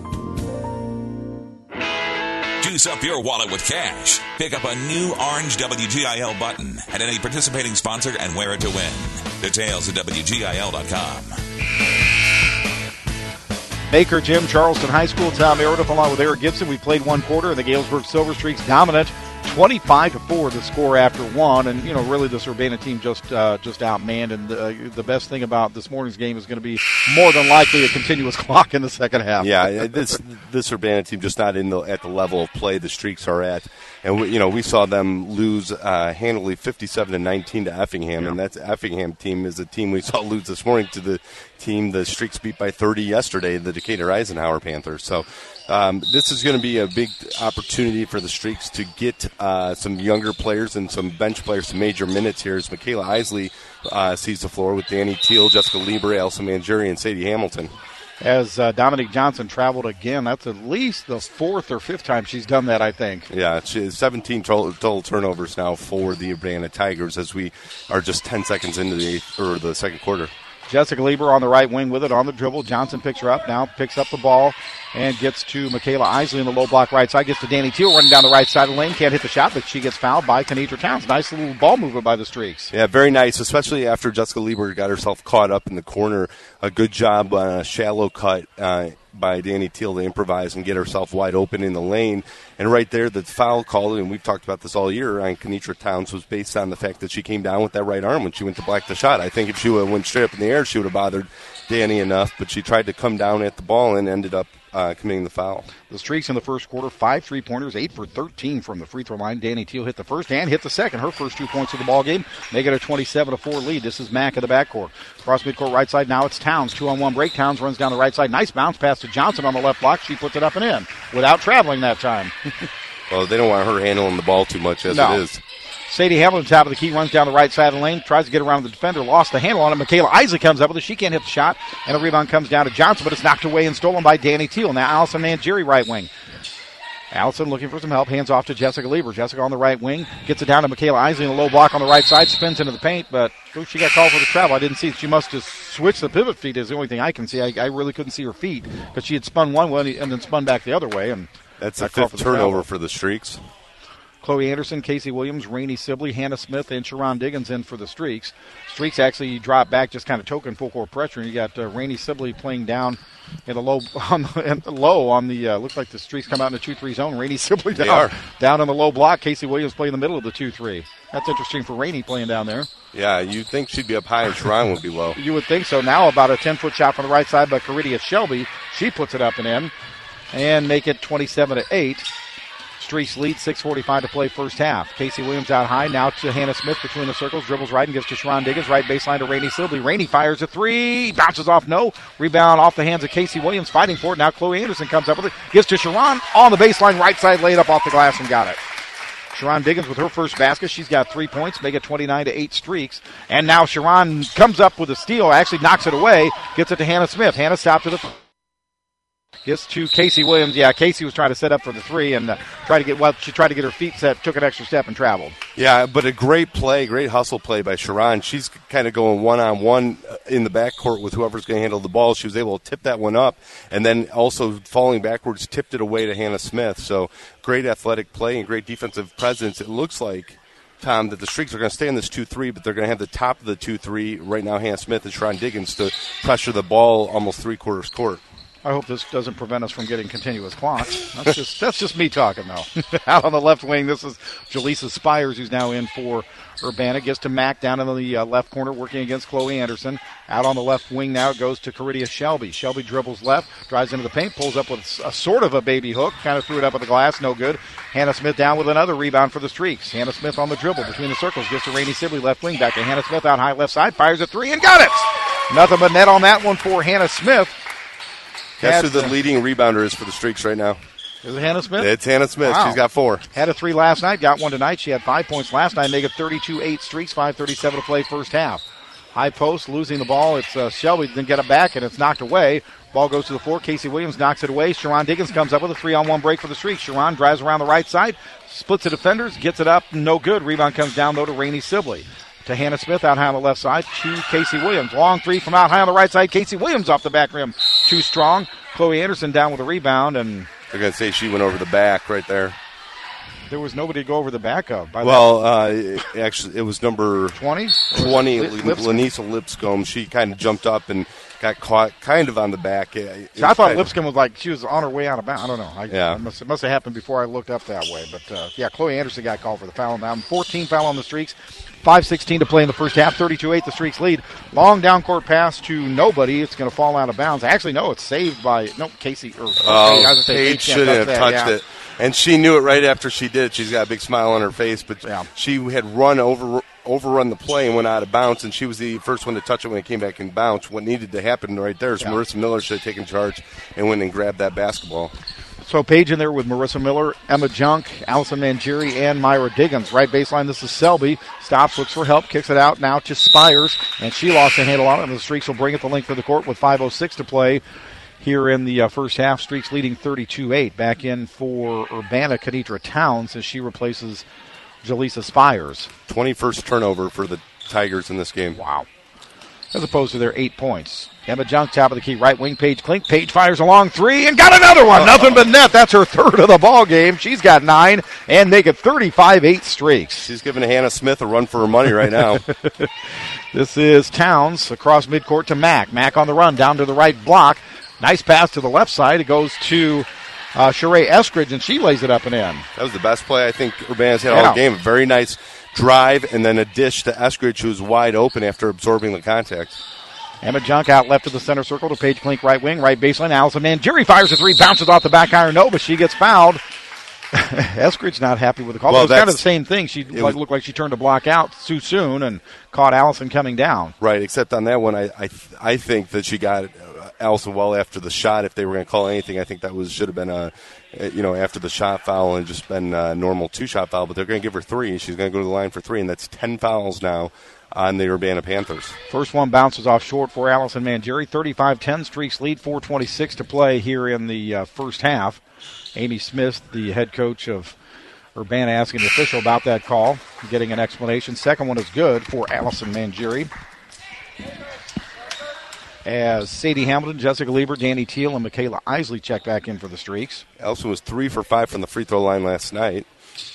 Juice up your wallet with cash. Pick up a new orange W G I L button at any participating sponsor and wear it to win. Details at W G I L dot com. Baker Gym, Charleston High School, Tom Meredith along with Eric Gibson. We played one quarter, and the Galesburg Silver Streaks dominant. twenty-five to four the score after one, and you know really this Urbana team just uh, just outmanned. And uh, the best thing about this morning's game is going to be more than likely a continuous clock in the second half. Yeah, this this Urbana team just not in the at the level of play the Streaks are at, and we, you know we saw them lose uh, handily fifty-seven to nineteen to Effingham, yeah. And that Effingham team is a team we saw lose this morning to the team the Streaks beat by thirty yesterday, the Decatur Eisenhower Panthers. So. Um, this is going to be a big opportunity for the Streaks to get uh, some younger players and some bench players some major minutes here as Michaela Isley uh, sees the floor with Danny Teal, Jessica Lieber, Elsa Mangieri, and Sadie Hamilton. As uh, Dominique Johnson traveled again, that's at least the fourth or fifth time she's done that, I think. Yeah, she has seventeen total, total turnovers now for the Urbana Tigers as we are just ten seconds into the eighth, or the second quarter. Jessica Lieber on the right wing with it on the dribble. Johnson picks her up, now picks up the ball and gets to Michaela Isley in the low block right side. Gets to Danny Teal running down the right side of the lane. Can't hit the shot, but she gets fouled by Kenitra Towns. Nice little ball movement by the Streaks. Yeah, very nice, especially after Jessica Lieber got herself caught up in the corner. A good job on a shallow cut uh, by Danny Teal to improvise and get herself wide open in the lane. And right there, the foul call, and we've talked about this all year, on Kenitra Towns was based on the fact that she came down with that right arm when she went to block the shot. I think if she would have went straight up in the air, she would have bothered Danny enough, but she tried to come down at the ball and ended up uh, committing the foul. The Streaks in the first quarter, five three-pointers, eight for thirteen from the free throw line. Danny Teal hit the first and hit the second. Her first two points of the ball game, make it a twenty-seven to four lead. This is Mack in the backcourt. Cross midcourt right side, now it's Towns. Two-on-one break. Towns runs down the right side. Nice bounce pass to Johnson on the left block. She puts it up and in without traveling that time. Well, they don't want her handling the ball too much as no. it is. Sadie Hamilton, top of the key, runs down the right side of the lane, tries to get around the defender, lost the handle on it. Michaela Isley comes up with it. She can't hit the shot, and a rebound comes down to Johnson, but it's knocked away and stolen by Danny Teal. Now Allison Mangieri, right wing. Allison looking for some help, hands off to Jessica Lieber. Jessica on the right wing, gets it down to Michaela Isley in the low block on the right side, spins into the paint, but ooh, she got called for the travel. I didn't see it. She must have switched the pivot feet is the only thing I can see. I, I really couldn't see her feet because she had spun one way and then spun back the other way. And that's a fifth turnover for the Streaks. Chloe Anderson, Casey Williams, Rainey Sibley, Hannah Smith, and Sharon Diggins in for the Streaks. Streaks actually drop back, just kind of token full court pressure, and you got uh, Rainey Sibley playing down in a low on the, low on the uh, looks like the Streaks come out in a two three zone. Rainey Sibley down down in the low block. Casey Williams playing in the middle of the two three. That's interesting for Rainey playing down there. Yeah, you'd think she'd be up high and Sharon would be low. You would think so. Now about a ten-foot shot from the right side by Caridia Shelby. She puts it up and in, and make it twenty-seven to eight. Streaks lead, six forty-five to play first half. Casey Williams out high, now to Hannah Smith between the circles, dribbles right and gives to Sharon Diggins, right baseline to Rainey Sibley. Rainey fires a three, bounces off, no. Rebound off the hands of Casey Williams, fighting for it. Now Chloe Anderson comes up with it, gives to Sharon on the baseline, right side, laid up off the glass and got it. Sharon Diggins with her first basket. She's got three points, make it twenty-nine to eight Streaks. And now Sharon comes up with a steal, actually knocks it away, gets it to Hannah Smith. Hannah stopped to the... Gets to Casey Williams. Yeah, Casey was trying to set up for the three and uh, try to get well. She tried to get her feet set, took an extra step, and traveled. Yeah, but a great play, great hustle play by Sharon. She's kind of going one on one in the backcourt with whoever's going to handle the ball. She was able to tip that one up, and then also falling backwards, tipped it away to Hannah Smith. So great athletic play and great defensive presence. It looks like, Tom, that the Streaks are going to stay in this two three, but they're going to have the top of the two three right now. Hannah Smith and Sharon Diggins to pressure the ball almost three quarters court. I hope this doesn't prevent us from getting continuous clocks. That's just that's just me talking, though. Out on the left wing, this is Jaleesa Spires, who's now in for Urbana. Gets to Mack down in the uh, left corner, working against Chloe Anderson. Out on the left wing now, it goes to Caridia Shelby. Shelby dribbles left, drives into the paint, pulls up with a sort of a baby hook, kind of threw it up at the glass, no good. Hannah Smith down with another rebound for the Streaks. Hannah Smith on the dribble between the circles, gives to Rainey Sibley, left wing, back to Hannah Smith out high left side, fires a three and got it! Nothing but net on that one for Hannah Smith. Guess who the leading rebounder is for the Streaks right now? Is it Hannah Smith? It's Hannah Smith. Wow. She's got four. Had a three last night, got one tonight. She had five points last night, make it thirty-two eight Streaks, five thirty-seven to play first half. High post, losing the ball. It's uh, Shelby, didn't get it back, and it's knocked away. Ball goes to the floor. Casey Williams knocks it away. Sharon Diggins comes up with a three-on-one break for the Streaks. Sharon drives around the right side, splits the defenders, gets it up, no good. Rebound comes down, though, to Rainey Sibley. To Hannah Smith out high on the left side, to Casey Williams. Long three from out high on the right side. Casey Williams off the back rim. Too strong. Chloe Anderson down with a rebound, and they're going to say she went over the back right there. There was nobody to go over the back of. By well, uh, it, actually, it was number twenty. twenty, Lanisa Lipscomb. She kind of jumped up and got caught kind of on the back. It, See, I thought Lipscomb was like she was on her way out of bounds. I don't know. I, yeah. It must, it must have happened before I looked up that way. But, uh, yeah, Chloe Anderson got called for the foul. Now fourteen foul on the Streaks. five sixteen to play in the first half. thirty-two eight the Streaks lead. Long down court pass to nobody. It's going to fall out of bounds. Actually, no, it's saved by no Casey. Or, oh, I was say, Paige shouldn't have that, touched yeah. it. And she knew it right after she did it. She's got a big smile on her face. But yeah. she had run over, overrun the play and went out of bounds, and she was the first one to touch it when it came back in bounds. What needed to happen right there is yeah. Marissa Miller should have taken charge and went and grabbed that basketball. So Paige in there with Marissa Miller, Emma Junk, Allison Mangieri, and Myra Diggins. Right baseline, this is Selby. Stops, looks for help, kicks it out now to Spires, and she lost the handle on it, and the Streaks will bring it the length of the court with five oh six to play here in the uh, first half. Streaks leading thirty-two eight. Back in for Urbana, Kenitra Towns, as she replaces Jaleesa Spires. twenty-first turnover for the Tigers in this game. Wow. As opposed to their eight points. Emma Junk, top of the key, right wing, Paige Klink. Paige fires a long three and got another one. Uh-oh. Nothing but net. That's her third of the ball game. She's got nine and make it thirty-five eight Streaks. She's giving Hannah Smith a run for her money right now. This is Towns across midcourt to Mack. Mack on the run, down to the right block. Nice pass to the left side. It goes to uh, Sheree Eskridge, and she lays it up and in. That was the best play I think Urbana's had yeah. all game. A very nice drive, and then a dish to Eskridge, who's wide open after absorbing the contact. Emma Junk out left of the center circle to Paige Klink, right wing, right baseline. Allison Mangieri fires a three, bounces off the back iron. No, but she gets fouled. Eskridge not happy with the call. Well, it was kind of the same thing. She like, was, looked like she turned a block out too soon and caught Allison coming down. Right, except on that one, I I, th- I think that she got Allison well after the shot. If they were going to call anything, I think that was should have been a, you know, after the shot foul and just been a normal two-shot foul. But they're going to give her three. She's going to go to the line for three, and that's ten fouls now on the Urbana Panthers. First one bounces off short for Allison Mangieri. thirty-five ten Streaks lead, four twenty-six to play here in the uh, first half. Amy Smith, the head coach of Urbana, asking the official about that call, getting an explanation. Second one is good for Allison Mangieri. As Sadie Hamilton, Jessica Lieber, Danny Teal, and Michaela Isley check back in for the Streaks. Allison was three for five from the free throw line last night.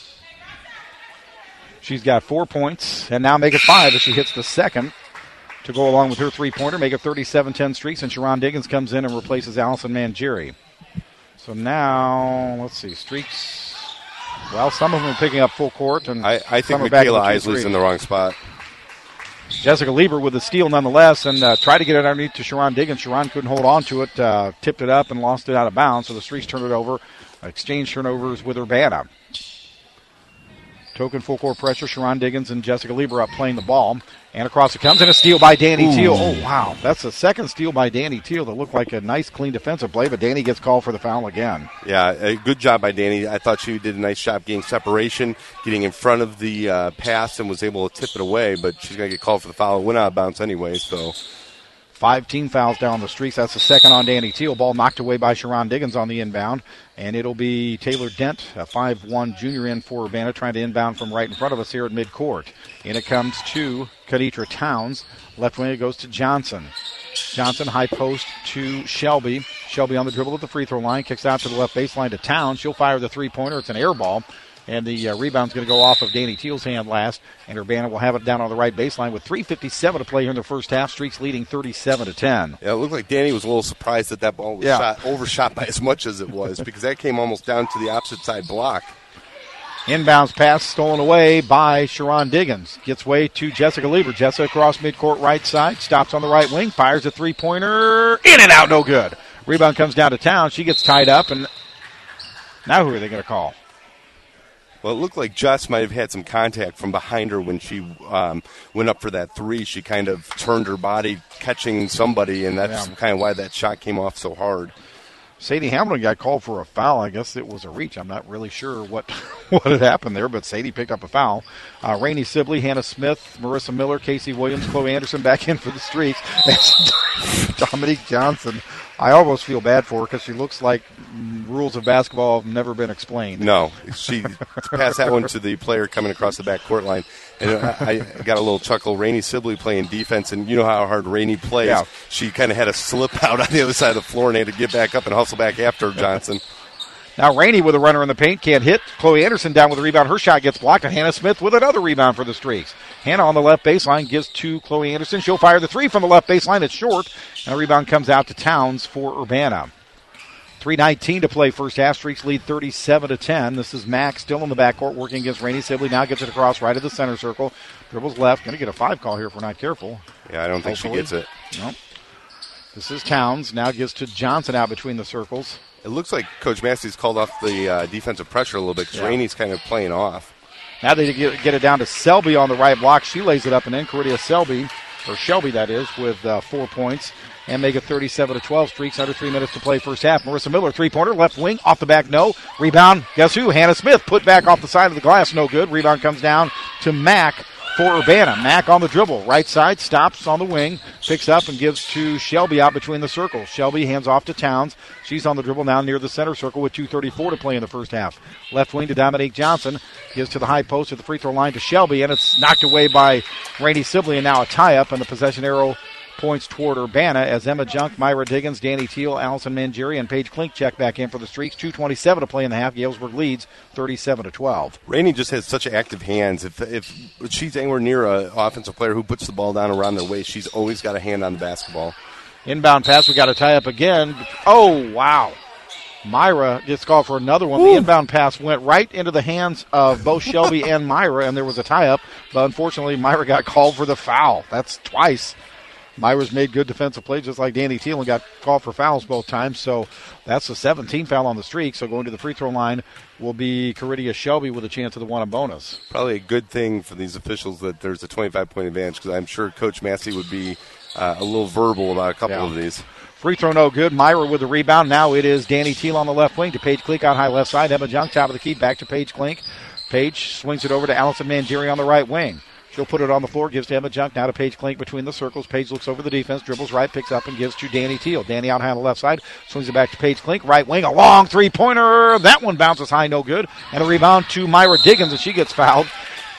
She's got four points, and now make it five as she hits the second to go along with her three-pointer, make it thirty-seven ten Streaks, and Sharon Diggins comes in and replaces Allison Mangieri. So now, let's see, Streaks, well, some of them are picking up full court. And I, I think Michaela Isley's in the wrong spot. Jessica Lieber with the steal nonetheless, and uh, tried to get it underneath to Sharon Diggins. Sharon couldn't hold on to it, uh, tipped it up, and lost it out of bounds. So the Streaks turned it over, exchange turnovers with Urbana. Token full court pressure, Sharon Diggins and Jessica Lieber up playing the ball. And across it comes, and a steal by Danny Ooh. Teal. Oh, wow. That's the second steal by Danny Teal that looked like a nice, clean defensive play, but Danny gets called for the foul again. Yeah, a good job by Danny. I thought she did a nice job getting separation, getting in front of the uh, pass, and was able to tip it away, but she's going to get called for the foul. It went out of bounds anyway, so... Five team fouls down the Streaks. That's the second on Danny Teal. Ball knocked away by Sharon Diggins on the inbound. And it'll be Taylor Dent, a five one junior in for Urbana, trying to inbound from right in front of us here at midcourt. In it comes to Kenitra Towns. Left wing it goes to Johnson. Johnson, high post to Shelby. Shelby on the dribble at the free throw line. Kicks out to the left baseline to Towns. She'll fire the three-pointer. It's an air ball. And the uh, rebound's going to go off of Danny Teal's hand last. And Urbana will have it down on the right baseline with three fifty-seven to play here in the first half. Streaks leading thirty-seven to ten. Yeah, it looked like Danny was a little surprised that that ball was yeah. shot, overshot by as much as it was because that came almost down to the opposite side block. Inbounds pass stolen away by Sharon Diggins. Gets way to Jessica Lieber. Jessica across midcourt right side. Stops on the right wing. Fires a three-pointer. In and out. No good. Rebound comes down to Town. She gets tied up. And now who are they going to call? Well, it looked like Jess might have had some contact from behind her when she um, went up for that three. She kind of turned her body catching somebody, and that's yeah. kind of why that shot came off so hard. Sadie Hamilton got called for a foul. I guess it was a reach. I'm not really sure what what had happened there, but Sadie picked up a foul. Uh, Rainey Sibley, Hannah Smith, Marissa Miller, Casey Williams, Chloe Anderson back in for the Streaks. Dominique Johnson. I almost feel bad for her because she looks like rules of basketball have never been explained. No, she passed that one to the player coming across the back court line. And I, I got a little chuckle. Rainey Sibley playing defense, and you know how hard Rainey plays. Yeah. She kind of had a slip out on the other side of the floor and had to get back up and hustle back after Johnson. Now Rainey with a runner in the paint, can't hit. Chloe Anderson down with a rebound. Her shot gets blocked, and Hannah Smith with another rebound for the Streaks. Hannah on the left baseline gives to Chloe Anderson. She'll fire the three from the left baseline. It's short, and a rebound comes out to Towns for Urbana. three nineteen to play first half. Streaks lead thirty-seven to ten. This is Mack still in the backcourt working against Rainey Sibley. Now gets it across right at the center circle. Dribbles left. Going to get a five call here if we're not careful. Yeah, I don't think Hopefully. she gets it. Nope. This is Towns. Now gives to Johnson out between the circles. It looks like Coach Massey's called off the uh, defensive pressure a little bit because yeah. Rainey's kind of playing off. Now they get, get it down to Selby on the right block. She lays it up and in. Caridia Selby, or Shelby that is, with uh, four points. And make it thirty-seven to twelve. Streaks under three minutes to play first half. Marissa Miller, three-pointer, left wing, off the back, no. Rebound, guess who? Hannah Smith, put back off the side of the glass, no good. Rebound comes down to Mack for Urbana. Mack on the dribble, right side, stops on the wing, picks up and gives to Shelby out between the circles. Shelby hands off to Towns. She's on the dribble now near the center circle with two thirty-four to play in the first half. Left wing to Dominique Johnson. Gives to the high post at the free throw line to Shelby, and it's knocked away by Rainey Sibley, and now a tie-up, and the possession arrow points toward Urbana as Emma Junk, Myra Diggins, Danny Teal, Allison Mangieri, and Paige Klink check back in for the Streaks. two twenty-seven to play in the half. Galesburg leads thirty-seven to twelve. Rainey just has such active hands. If if she's anywhere near an offensive player who puts the ball down around their waist, she's always got a hand on the basketball. Inbound pass, we got a tie-up again. Oh, wow. Myra gets called for another one. Ooh. The inbound pass went right into the hands of both Shelby and Myra, and there was a tie-up. But unfortunately, Myra got called for the foul. That's twice. Myra's made good defensive plays just like Danny Teal and got called for fouls both times. So that's a seventeen foul on the streak. So going to the free throw line will be Caridia Shelby with a chance of the one on bonus. Probably a good thing for these officials that there's a twenty-five point advantage because I'm sure Coach Massey would be uh, a little verbal about a couple yeah. of these. Free throw no good. Myra with the rebound. Now it is Danny Teal on the left wing to Paige Klink out high left side. Emma Junk top of the key back to Paige Klink. Paige swings it over to Allison Mangieri on the right wing. She'll put it on the floor, gives to Emma Junk, now to Paige Klink between the circles. Paige looks over the defense, dribbles right, picks up, and gives to Danny Teal. Danny out high on the left side, swings it back to Paige Klink, right wing, a long three-pointer. That one bounces high, no good. And a rebound to Myra Diggins, and she gets fouled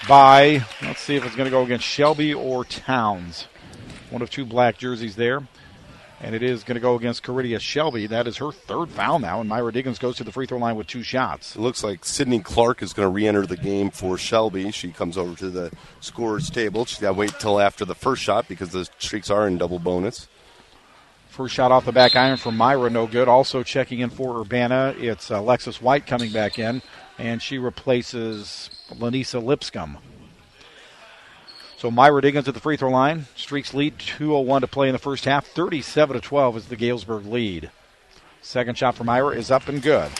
by, let's see if it's going to go against Shelby or Towns. One of two black jerseys there. And it is going to go against Caridia Shelby. That is her third foul now, and Myra Diggins goes to the free throw line with two shots. It looks like Sydney Clark is going to re-enter the game for Shelby. She comes over to the scorer's table. She's got to wait until after the first shot because the Streaks are in double bonus. First shot off the back iron from Myra, no good. Also checking in for Urbana, it's uh, Alexis White coming back in, and she replaces Lanisa Lipscomb. So Myra Diggins at the free throw line. Streaks lead two oh one to play in the first half. thirty-seven to twelve is the Galesburg lead. Second shot for Myra is up and good.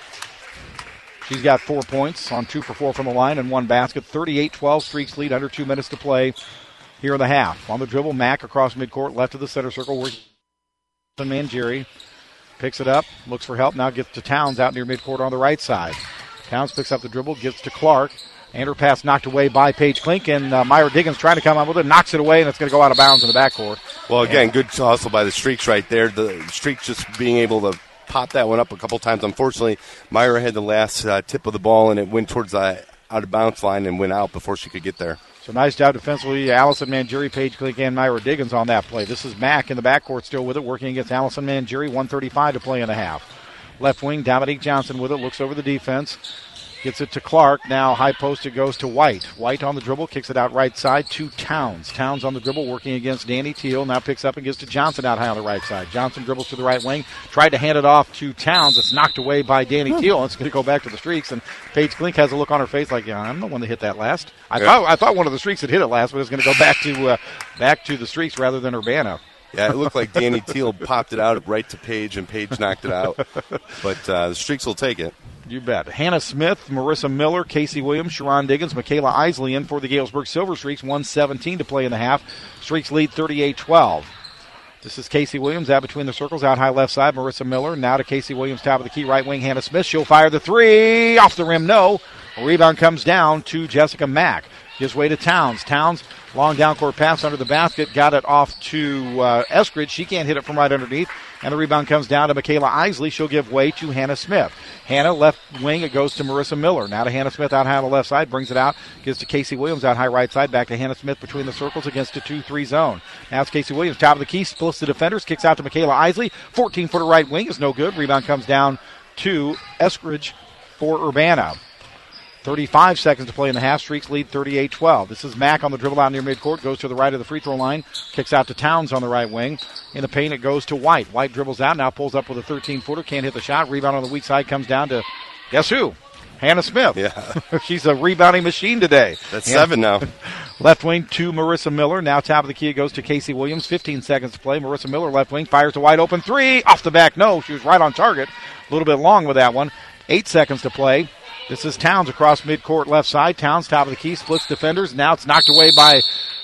She's got four points on two for four from the line and one basket. thirty-eight twelve, Streaks lead under two minutes to play here in the half. On the dribble, Mack across midcourt, left of the center circle. Working Mangieri picks it up, looks for help. Now gets to Towns out near midcourt on the right side. Towns picks up the dribble, gives to Clark. And her pass knocked away by Paige Klink, and uh, Myra Diggins trying to come up with it, knocks it away, and it's going to go out of bounds in the backcourt. Well, again, good hustle by the Streaks right there. The Streaks just being able to pop that one up a couple times. Unfortunately, Myra had the last uh, tip of the ball, and it went towards the out-of-bounds line and went out before she could get there. So nice job defensively. Allison Mangieri, Paige Klink, and Myra Diggins on that play. This is Mack in the backcourt still with it, working against Allison Mangieri, one thirty-five to play in the half. Left wing, Dominique Johnson with it, looks over the defense. Gets it to Clark. Now high post, it goes to White. White on the dribble, kicks it out right side to Towns. Towns on the dribble, working against Danny Teal. Now picks up and gives to Johnson out high on the right side. Johnson dribbles to the right wing. Tried to hand it off to Towns. It's knocked away by Danny hmm. Teal. It's going to go back to the Streaks. And Paige Klink has a look on her face like, yeah, I'm the one that hit that last. I, yeah. thought, I thought one of the Streaks had hit it last, but it's going to go back to uh, back to the Streaks rather than Urbana. Yeah, it looked like Danny Teal popped it out right to Paige, and Paige knocked it out. But uh, the Streaks will take it. You bet. Hannah Smith, Marissa Miller, Casey Williams, Sharon Diggins, Michaela Isley in for the Galesburg Silver Streaks. one seventeen to play in the half. Streaks lead thirty-eight twelve. This is Casey Williams out between the circles, out high left side. Marissa Miller now to Casey Williams, top of the key, right wing. Hannah Smith, she'll fire the three. Off the rim, no. A rebound comes down to Jessica Mack. Gives way to Towns. Towns, long down court pass under the basket. Got it off to uh, Eskridge. She can't hit it from right underneath. And the rebound comes down to Michaela Isley. She'll give way to Hannah Smith. Hannah, left wing, it goes to Marissa Miller. Now to Hannah Smith out high on the left side. Brings it out. Gives to Casey Williams out high right side. Back to Hannah Smith between the circles against a two three zone. Now it's Casey Williams, top of the key. Splits the defenders. Kicks out to Michaela Isley. fourteen-footer right wing is no good. Rebound comes down to Eskridge for Urbana. thirty-five seconds to play in the half. Streaks lead thirty-eight twelve. This is Mack on the dribble out near midcourt. Goes to the right of the free throw line. Kicks out to Towns on the right wing. In the paint, it goes to White. White dribbles out. Now pulls up with a thirteen-footer. Can't hit the shot. Rebound on the weak side comes down to, guess who? Hannah Smith. Yeah. She's a rebounding machine today. That's Hannah. seven now. Left wing to Marissa Miller. Now top of the key, it goes to Casey Williams. fifteen seconds to play. Marissa Miller, left wing, fires to wide open three. Off the back, no. She was right on target. A little bit long with that one. Eight seconds to play. This is Towns across midcourt left side. Towns, top of the key, splits defenders. Now it's knocked away by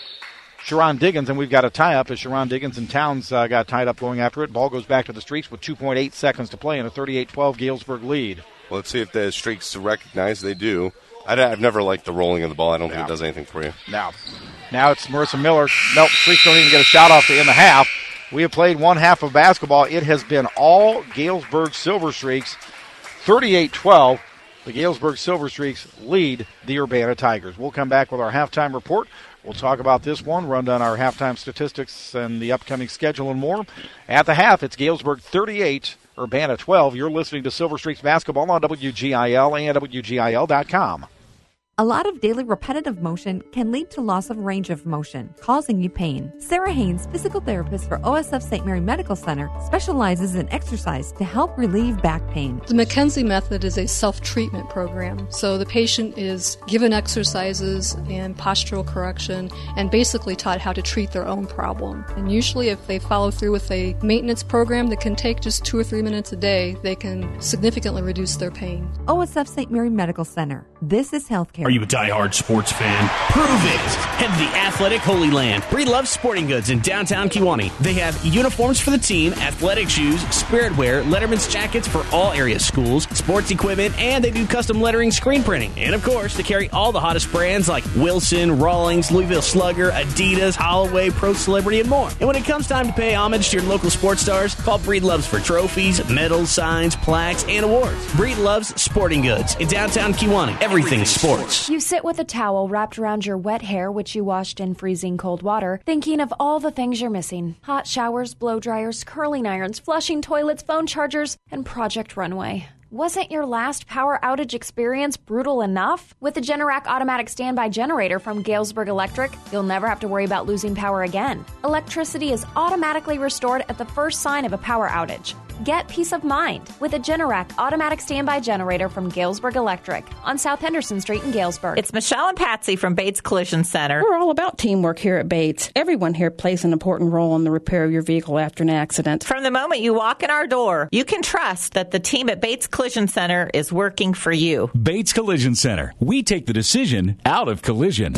Sharon Diggins, and we've got a tie-up as Sharon Diggins and Towns uh, got tied up going after it. Ball goes back to the Streaks with two point eight seconds to play in a thirty-eight twelve Galesburg lead. Well, let's see if the Streaks recognize they do. I've never liked the rolling of the ball. I don't no. think it does anything for you. Now, now it's Marissa Miller. Nope, Streaks don't even get a shot off to end the half. We have played one half of basketball. It has been all Galesburg Silver Streaks, thirty-eight twelve. The Galesburg Silver Streaks lead the Urbana Tigers. We'll come back with our halftime report. We'll talk about this one, run down our halftime statistics and the upcoming schedule and more. At the half, it's Galesburg thirty-eight, Urbana twelve. You're listening to Silver Streaks Basketball on W G I L and W G I L dot com. A lot of daily repetitive motion can lead to loss of range of motion, causing you pain. Sarah Haynes, physical therapist for O S F Saint Mary Medical Center, specializes in exercise to help relieve back pain. The McKenzie method is a self-treatment program. So the patient is given exercises and postural correction and basically taught how to treat their own problem. And usually if they follow through with a maintenance program that can take just two or three minutes a day, they can significantly reduce their pain. O S F Saint Mary Medical Center. This is healthcare. Are you a diehard sports fan? Prove it! Head to the Athletic Holy Land. Breed Love Sporting Goods in downtown Kewanee. They have uniforms for the team, athletic shoes, spirit wear, Letterman's jackets for all area schools, sports equipment, and they do custom lettering screen printing. And of course, they carry all the hottest brands like Wilson, Rawlings, Louisville Slugger, Adidas, Holloway, Pro Celebrity, and more. And when it comes time to pay homage to your local sports stars, call Breed Loves for trophies, medals, signs, plaques, and awards. Breed Loves Sporting Goods in downtown Kewanee. Everything sports. You sit with a towel wrapped around your wet hair, which you washed in freezing cold water, thinking of all the things you're missing. Hot showers, blow dryers, curling irons, flushing toilets, phone chargers, and Project Runway. Wasn't your last power outage experience brutal enough? With the Generac automatic standby generator from Galesburg Electric, you'll never have to worry about losing power again. Electricity is automatically restored at the first sign of a power outage. Get peace of mind with a Generac automatic standby generator from Galesburg Electric on South Henderson Street in Galesburg. It's Michelle and Patsy from Bates Collision Center. We're all about teamwork here at Bates. Everyone here plays an important role in the repair of your vehicle after an accident. From the moment you walk in our door, you can trust that the team at Bates Collision Center is working for you. Bates Collision Center. We take the decision out of collision.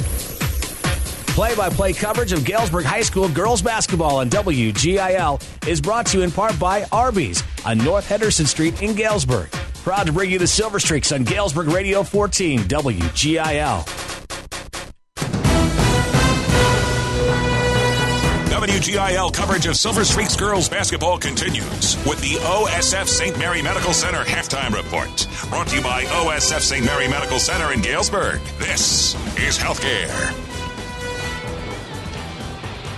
Play-by-play coverage of Galesburg High School girls basketball on W G I L is brought to you in part by Arby's on North Henderson Street in Galesburg. Proud to bring you the Silver Streaks on Galesburg Radio fourteen, W G I L. W G I L coverage of Silver Streaks girls basketball continues with the O S F Saint Mary Medical Center halftime report. Brought to you by O S F Saint Mary Medical Center in Galesburg. This is Healthcare.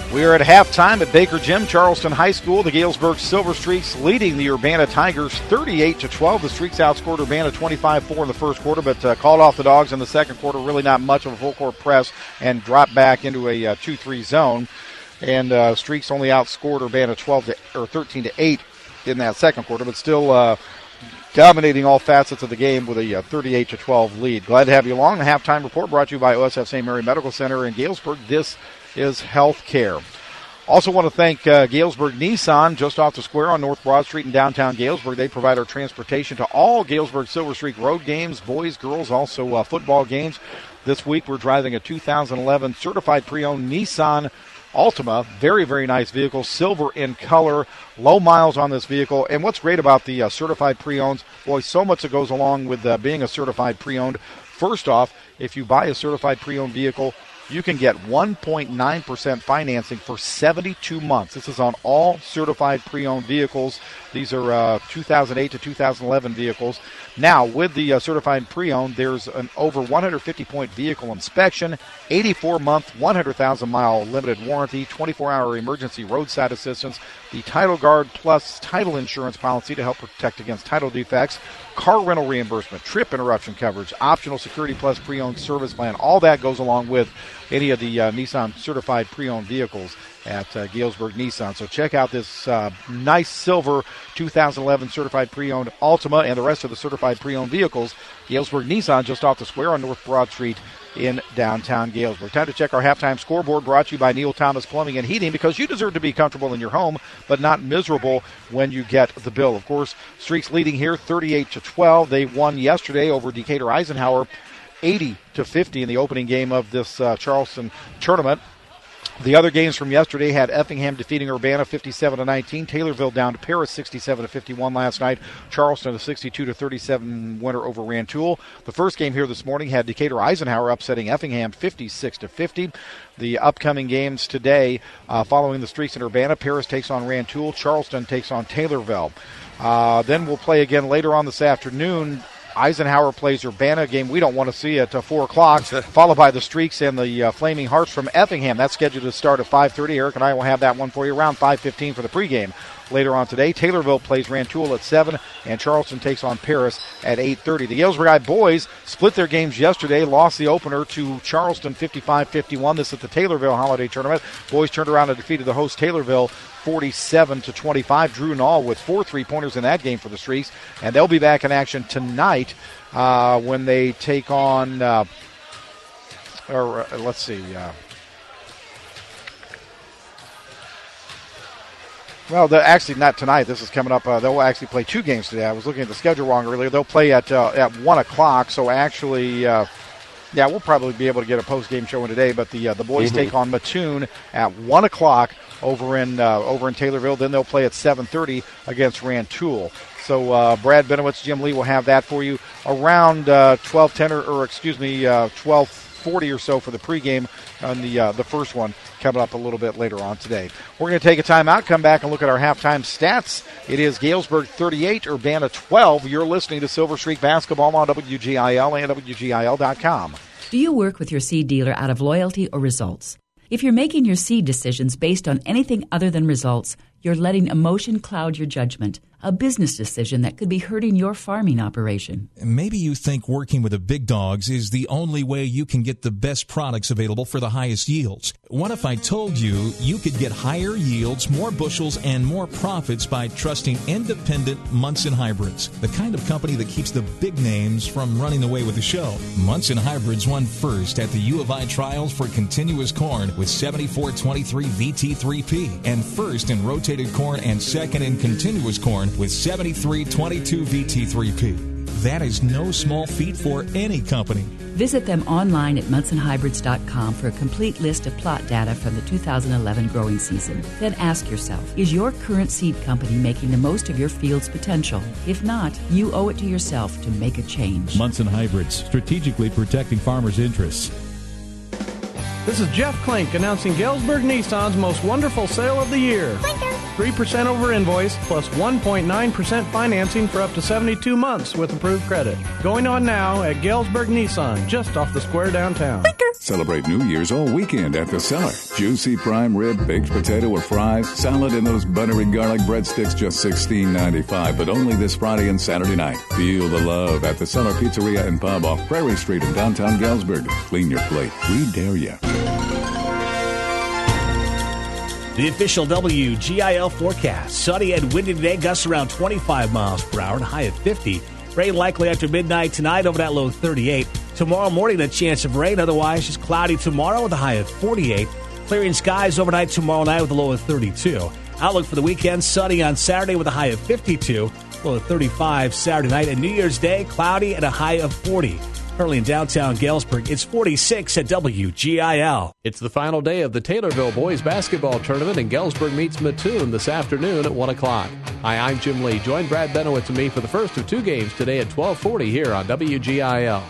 We are at halftime at Baker Gym, Charleston High School. The Galesburg Silver Streaks leading the Urbana Tigers thirty-eight to twelve. The Streaks outscored Urbana twenty-five four in the first quarter, but uh, called off the Dogs in the second quarter. Really not much of a full-court press and dropped back into a uh, two three zone. And uh, Streaks only outscored Urbana twelve to, or thirteen to eight in that second quarter, but still uh, dominating all facets of the game with a uh, thirty-eight to twelve lead. Glad to have you along. The halftime report brought to you by O S F Saint Mary Medical Center in Galesburg. This is health care. Also want to thank uh, Galesburg Nissan, just off the square on North Broad Street in downtown Galesburg. They provide our transportation to all Galesburg Silver Streak road games, boys, girls, also uh, football games. This week we're driving a two thousand eleven certified pre-owned Nissan Altima. Very, very nice vehicle, silver in color, low miles on this vehicle. And what's great about the uh, certified pre-owns, boy, so much that goes along with uh, being a certified pre-owned. First off, if you buy a certified pre-owned vehicle, you can get one point nine percent financing for seventy-two months. This is on all certified pre-owned vehicles. These are uh, two thousand eight to two thousand eleven vehicles. Now, with the uh, certified pre-owned, there's an over one hundred fifty point vehicle inspection, eighty-four month, one hundred thousand mile limited warranty, twenty-four hour emergency roadside assistance, the Title Guard Plus title insurance policy to help protect against title defects, car rental reimbursement, trip interruption coverage, optional Security Plus pre-owned service plan. All that goes along with any of the uh, Nissan certified pre-owned vehicles at uh, Galesburg Nissan. So check out this uh, nice silver two thousand eleven certified pre-owned Altima and the rest of the certified pre-owned vehicles. Galesburg Nissan, just off the square on North Broad Street in downtown Galesburg. Time to check our halftime scoreboard, brought to you by Neil Thomas Plumbing and Heating, because you deserve to be comfortable in your home, but not miserable when you get the bill. Of course, Streaks leading here thirty-eight to twelve. They won yesterday over Decatur Eisenhower eighty to fifty in the opening game of this uh, Charleston tournament. The other games from yesterday had Effingham defeating Urbana fifty-seven to nineteen, Taylorville down to Paris sixty-seven to fifty-one last night, Charleston a sixty-two to thirty-seven winner over Rantoul. The first game here this morning had Decatur Eisenhower upsetting Effingham fifty-six to fifty. The upcoming games today, uh, following the Streaks in Urbana, Paris takes on Rantoul, Charleston takes on Taylorville. Uh, then we'll play again later on this afternoon. Eisenhower plays Urbana, game we don't want to see at uh, four o'clock, followed by the Streaks and the uh, Flaming Hearts from Effingham. That's scheduled to start at five thirty. Eric and I will have that one for you around five fifteen for the pregame. Later on today, Taylorville plays Rantoul at seven, and Charleston takes on Paris at eight thirty. The Galesburg High boys split their games yesterday, lost the opener to Charleston fifty-five fifty-one. This is the Taylorville Holiday Tournament. Boys turned around and defeated the host Taylorville forty-seven to twenty-five. Drew Nall with four three-pointers in that game for the Streaks, and they'll be back in action tonight uh, when they take on, uh, or uh, let's see, uh, Well, actually not tonight. This is coming up. Uh, they'll actually play two games today. I was looking at the schedule wrong earlier. They'll play at uh, at one o'clock. So actually, uh, yeah, we'll probably be able to get a post-game show in today. But the uh, the boys mm-hmm. take on Mattoon at one o'clock over in uh, over in Taylorville. Then they'll play at seven thirty against Rantoul. So uh, Brad Benowitz, Jim Lee will have that for you around uh, twelve ten or, or excuse me, uh, twelve forty or so for the pregame on the uh, the first one, coming up a little bit later on today. We're going to take a timeout, come back and look at our halftime stats. It is Galesburg thirty-eight, Urbana twelve. You're listening to Silver Streak Basketball on W G I L and W G I L dot com. Do you work with your seed dealer out of loyalty or results? If you're making your seed decisions based on anything other than results, you're letting emotion cloud your judgment, a business decision that could be hurting your farming operation. Maybe you think working with the big dogs is the only way you can get the best products available for the highest yields. What if I told you you could get higher yields, more bushels, and more profits by trusting independent Munson Hybrids, the kind of company that keeps the big names from running away with the show? Munson Hybrids won first at the U of I trials for continuous corn with seventy-four twenty-three V T three P, and first in rotated corn and second in continuous corn with seventy-three twenty-two V T three P. That is no small feat for any company. Visit them online at munson hybrids dot com for a complete list of plot data from the two thousand eleven growing season. Then ask yourself, is your current seed company making the most of your field's potential? If not, you owe it to yourself to make a change. Munson Hybrids, strategically protecting farmers' interests. This is Jeff Klink announcing Galesburg Nissan's most wonderful sale of the year. three percent over invoice plus one point nine percent financing for up to seventy-two months with approved credit. Going on now at Galesburg Nissan, just off the square downtown. Celebrate New Year's all weekend at the Cellar. Juicy prime rib, baked potato or fries, salad, and those buttery garlic breadsticks just sixteen ninety-five, but only this Friday and Saturday night. Feel the love at the Cellar Pizzeria and Pub off Prairie Street in downtown Galesburg. Clean your plate. We dare you. The official W G I L forecast. Sunny and windy today, gusts around twenty-five miles per hour and high at fifty. Rain likely after midnight tonight over that low thirty-eight. Tomorrow morning, a chance of rain. Otherwise, just cloudy tomorrow with a high of forty-eight. Clearing skies overnight tomorrow night with a low of thirty-two. Outlook for the weekend, sunny on Saturday with a high of fifty-two. Low of thirty-five Saturday night. And New Year's Day, cloudy and a high of forty. Currently in downtown Galesburg, it's forty-six at W G I L. It's the final day of the Taylorville Boys Basketball Tournament, and Galesburg meets Mattoon this afternoon at one o'clock. Hi, I'm Jim Lee. Join Brad Benowitz and me for the first of two games today at twelve forty here on W G I L.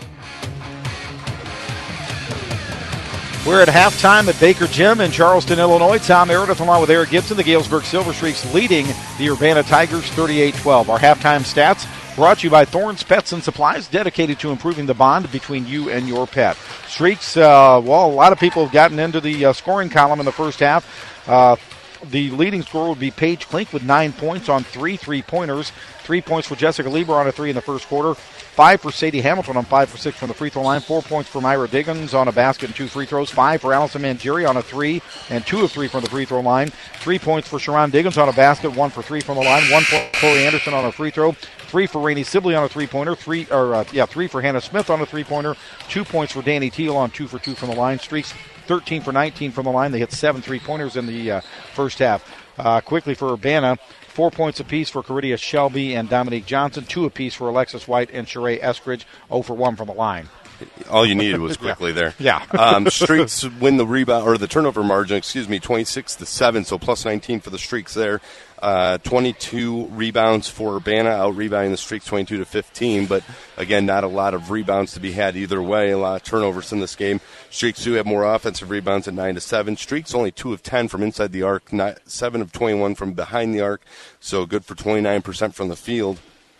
We're at halftime at Baker Gym in Charleston, Illinois. Tom Meredith along with Eric Gibson, the Galesburg Silver Streaks leading the Urbana Tigers thirty-eight twelve. Our halftime stats brought to you by Thorne's Pets and Supplies, dedicated to improving the bond between you and your pet. Streaks, uh, well, a lot of people have gotten into the uh, scoring column in the first half. Uh, the leading scorer would be Paige Klink with nine points on three three-pointers. Three points for Jessica Lieber on a three in the first quarter. Five for Sadie Hamilton on five for six from the free throw line. Four points for Myra Diggins on a basket and two free throws. Five for Allison Mangieri on a three and two of three from the free throw line. Three points for Sharon Diggins on a basket. One for three from the line. One for Chloe Anderson on a free throw. Three for Rainey Sibley on a three-pointer. Three, or uh, yeah, three for Hannah Smith on a three-pointer. Two points for Danny Teal on two for two from the line. Streaks thirteen for nineteen from the line. They hit seven three-pointers in the uh, first half. Uh, quickly for Urbana, four points apiece for Caridia Shelby and Dominique Johnson. Two apiece for Alexis White and Sheree Eskridge. zero for one from the line. All you needed was quickly yeah. there. Yeah. um, Streaks win the rebound or the turnover margin. Excuse me, twenty-six to seven. So plus nineteen for the Streaks there. Uh, twenty-two rebounds for Urbana, out rebounding the Streaks twenty-two to fifteen. But again, not a lot of rebounds to be had either way. A lot of turnovers in this game. Streaks do have more offensive rebounds at nine to seven. Streaks only two of ten from inside the arc, not seven of twenty-one from behind the arc. So good for twenty-nine percent from the field.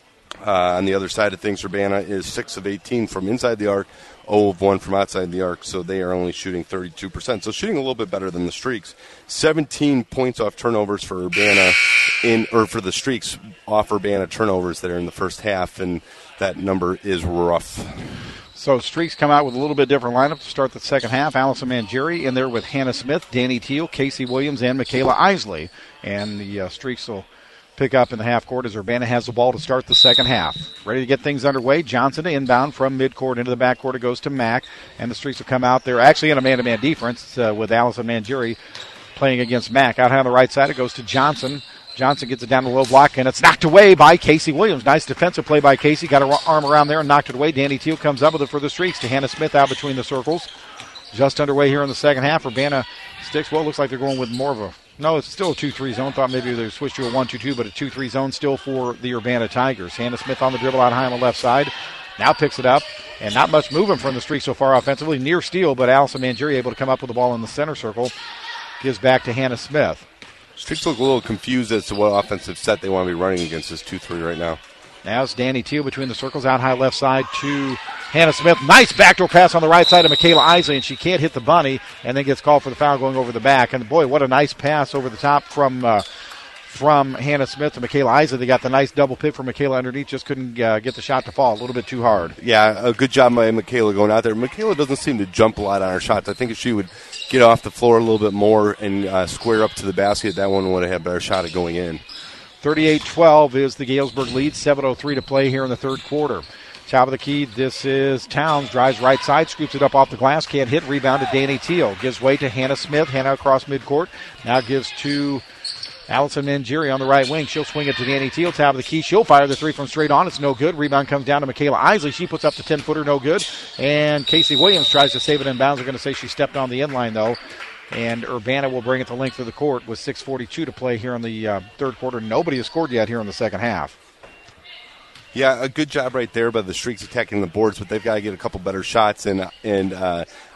Uh, on the other side of things, Urbana is six of eighteen from inside the arc, zero of one from outside the arc, so they are only shooting thirty-two percent. So shooting a little bit better than the Streaks. seventeen points off turnovers for Urbana, in or for the Streaks off Urbana turnovers there in the first half, and that number is rough. So Streaks come out with a little bit different lineup to start the second half. Allison Mangieri in there with Hannah Smith, Danny Teal, Casey Williams, and Michaela Isley. And the uh, Streaks will pick up in the half court as Urbana has the ball to start the second half. Ready to get things underway. Johnson inbound from midcourt into the backcourt. It goes to Mack, and the Streaks will come out there actually in a man-to-man defense uh, with Allison Mangieri playing against Mack. Out on the right side, it goes to Johnson. Johnson gets it down the low block, and it's knocked away by Casey Williams. Nice defensive play by Casey. Got her arm around there and knocked it away. Danny Teal comes up with it for the Streaks to Hannah Smith out between the circles. Just underway here in the second half. Urbana sticks. Well, it looks like they're going with more of a No, it's still a two three zone. Thought maybe they switched to a one two two, but a two three zone still for the Urbana Tigers. Hannah Smith on the dribble out high on the left side. Now picks it up, and not much moving from the Streaks so far offensively. Near steal, but Allison Mangieri able to come up with the ball in the center circle. Gives back to Hannah Smith. Streaks look a little confused as to what offensive set they want to be running against this two three right now. Now it's Danny Teal between the circles, out high left side to Hannah Smith. Nice backdoor pass on the right side of Michaela Isley, and she can't hit the bunny, and then gets called for the foul going over the back. And boy, what a nice pass over the top from uh, from Hannah Smith to Michaela Isley. They got the nice double pick from Michaela underneath, just couldn't uh, get the shot to fall. A little bit too hard. Yeah, a good job by Michaela going out there. Michaela doesn't seem to jump a lot on her shots. I think if she would get off the floor a little bit more and uh, square up to the basket, that one would have had a better shot at going in. thirty-eight twelve is the Galesburg lead. seven oh three to play here in the third quarter. Top of the key, this is Towns. Drives right side, scoops it up off the glass. Can't hit. Rebound to Danny Teal. Gives way to Hannah Smith. Hannah across midcourt. Now gives to Allison Mangieri on the right wing. She'll swing it to Danny Teal. Top of the key. She'll fire the three from straight on. It's no good. Rebound comes down to Michaela Isley. She puts up the ten-footer. No good. And Casey Williams tries to save it in bounds. They're going to say she stepped on the end line, though. And Urbana will bring it the length of the court with six forty-two to play here in the uh, third quarter. Nobody has scored yet here in the second half. Yeah, a good job right there by the Streaks attacking the boards, but they've got to get a couple better shots. And and uh,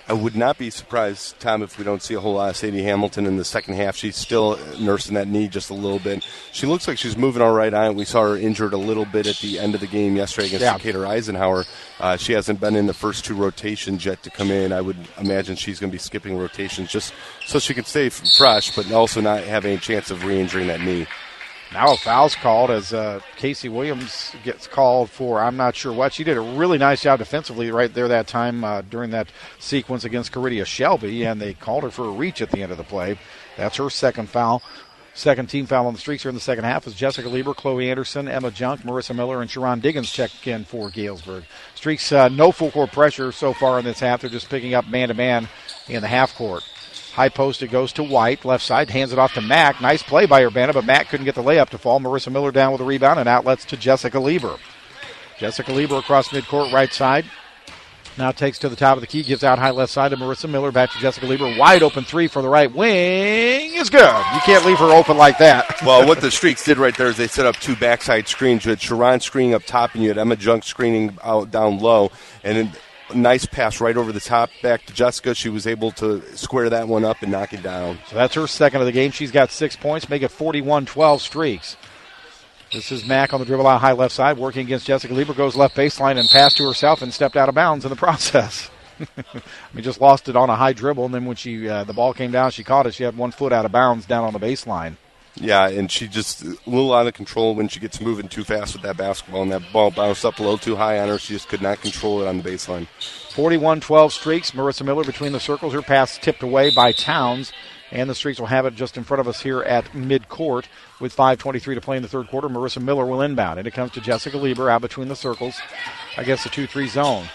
I would not be surprised, Tom, if we don't see a whole lot of Sadie Hamilton in the second half. She's still nursing that knee just a little bit. She looks like she's moving all right on it. We saw her injured a little bit at the end of the game yesterday against yeah. Decatur Eisenhower. Uh, she hasn't been in the first two rotations yet to come in. I would imagine she's going to be skipping rotations just so she can stay f- fresh, but also not have any chance of re-injuring that knee. Now a foul's called as uh, Casey Williams gets called for I'm not sure what. She did a really nice job defensively right there that time uh, during that sequence against Caridia Shelby, and they called her for a reach at the end of the play. That's her second foul. Second team foul on the Streaks here in the second half is Jessica Lieber, Chloe Anderson, Emma Junk, Marissa Miller, and Sharon Diggins check in for Galesburg. Streaks uh, no full court pressure so far in this half. They're just picking up man-to-man in the half court. High post, it goes to White. Left side, hands it off to Mack. Nice play by Urbana, but Mack couldn't get the layup to fall. Marissa Miller down with a rebound, and outlets to Jessica Lieber. Jessica Lieber across midcourt, right side. Now takes to the top of the key, gives out high left side to Marissa Miller. Back to Jessica Lieber. Wide open three for the right wing is good. You can't leave her open like that. Well, what the Streaks did right there is they set up two backside screens. You had Sharon screening up top, and you had Emma Junk screening out down low. And then nice pass right over the top back to Jessica. She was able to square that one up and knock it down. So that's her second of the game. She's got six points, make it forty-one twelve Streaks. This is Mack on the dribble out high left side, working against Jessica Lieber, goes left baseline and passed to herself and stepped out of bounds in the process. I mean, just lost it on a high dribble, and then when she uh, the ball came down, she caught it. She had one foot out of bounds down on the baseline. Yeah, and she just a little out of control when she gets moving too fast with that basketball, and that ball bounced up a little too high on her. She just could not control it on the baseline. forty-one twelve Streaks. Marissa Miller between the circles. Her pass tipped away by Towns, and the Streaks will have it just in front of us here at midcourt with five twenty-three to play in the third quarter. Marissa Miller will inbound, and it comes to Jessica Lieber out between the circles. I guess the two three zone.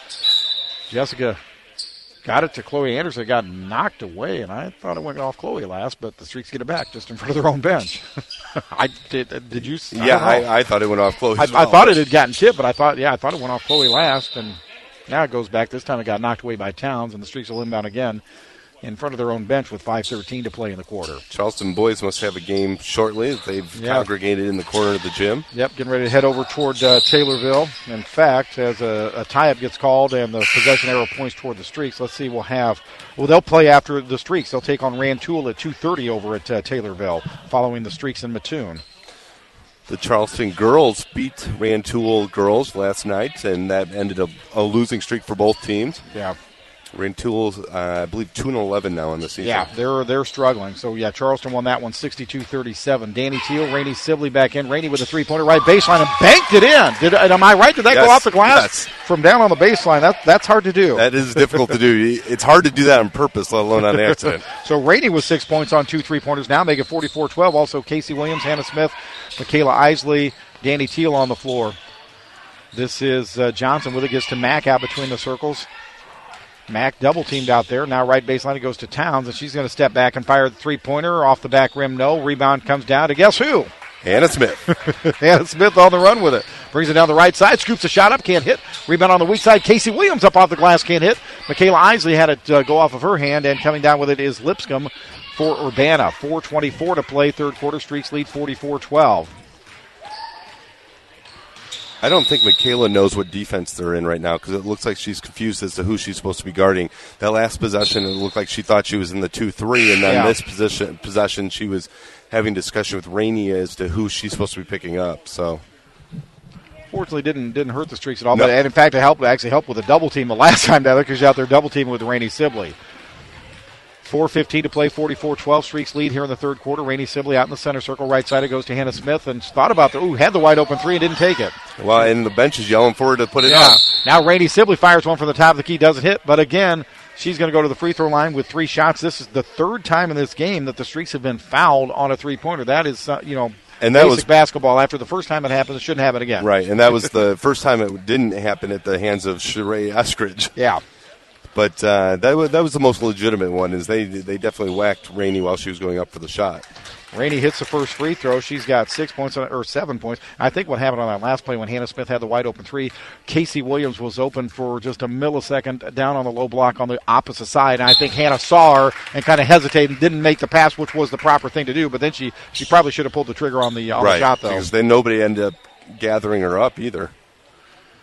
Jessica got it to Chloe Anderson. Got knocked away, and I thought it went off Chloe last, but the Streaks get it back just in front of their own bench. I did. Did you? I yeah, I, I thought it went off Chloe. I, as well. I thought it had gotten tipped, but I thought, yeah, I thought it went off Chloe last, and now it goes back. This time it got knocked away by Towns, and the Streaks will inbound again in front of their own bench with five thirteen to play in the quarter. Charleston boys must have a game shortly. They've yeah. congregated in the corner of the gym. Yep, getting ready to head over toward uh, Taylorville. In fact, as a, a tie-up gets called and the possession arrow points toward the Streaks, let's see, we'll have, well, they'll play after the Streaks. They'll take on Rantoul at two thirty over at uh, Taylorville, following the Streaks in Mattoon. The Charleston girls beat Rantoul girls last night, and that ended a, a losing streak for both teams. Yeah. Rantoul, uh, I believe, two and eleven now in the season. Yeah, they're they're struggling. So, yeah, Charleston won that one sixty-two thirty-seven. Danny Teal, Rainey Sibley back in. Rainey with a three-pointer right baseline and banked it in. Did Am I right? Did that yes, go off the glass? Yes. From down on the baseline? That, that's hard to do. That is difficult to do. It's hard to do that on purpose, let alone on accident. So, Rainey with six points on two three-pointers now, make it forty-four twelve. Also, Casey Williams, Hannah Smith, Michaela Isley, Danny Teal on the floor. This is uh, Johnson with it, gets to Mack out between the circles. Mack double-teamed out there. Now right baseline, it goes to Towns, and she's going to step back and fire the three-pointer. Off the back rim, no. Rebound comes down to guess who? Hannah Smith. Hannah Smith on the run with it. Brings it down the right side, scoops a shot up, can't hit. Rebound on the weak side. Casey Williams up off the glass, can't hit. Michaela Isley had it uh, go off of her hand, and coming down with it is Lipscomb for Urbana. four twenty-four to play, third quarter. Streaks lead forty-four twelve. I don't think Michaela knows what defense they're in right now because it looks like she's confused as to who she's supposed to be guarding. That last possession, it looked like she thought she was in the two three, and then yeah. this position, possession, she was having discussion with Rainey as to who she's supposed to be picking up. So, fortunately, didn't didn't hurt the Streaks at all. No. But and in fact, it helped. Actually, helped with a double team the last time down there because you're out there double teaming with Rainey Sibley. four fifteen to play, forty-four twelve. Streaks lead here in the third quarter. Rainey Sibley out in the center circle. Right side, it goes to Hannah Smith, and thought about the, ooh, had the wide open three and didn't take it. Well, and the bench is yelling for her to put it yeah. up. Now Rainey Sibley fires one from the top of the key, doesn't hit, but again, she's going to go to the free throw line with three shots. This is the third time in this game that the Streaks have been fouled on a three-pointer. That is, uh, you know, and that basic was basketball. After the first time it happened, it shouldn't happen again. Right, and that was the first time it didn't happen at the hands of Sheree Eskridge. Yeah. But uh, that was that was the most legitimate one. Is they they definitely whacked Rainey while she was going up for the shot. Rainey hits the first free throw. She's got six points on, or seven points. I think what happened on that last play when Hannah Smith had the wide open three, Casey Williams was open for just a millisecond down on the low block on the opposite side. And I think Hannah saw her and kind of hesitated and didn't make the pass, which was the proper thing to do. But then she she probably should have pulled the trigger on the, on right, the shot, though. Because then nobody ended up gathering her up either.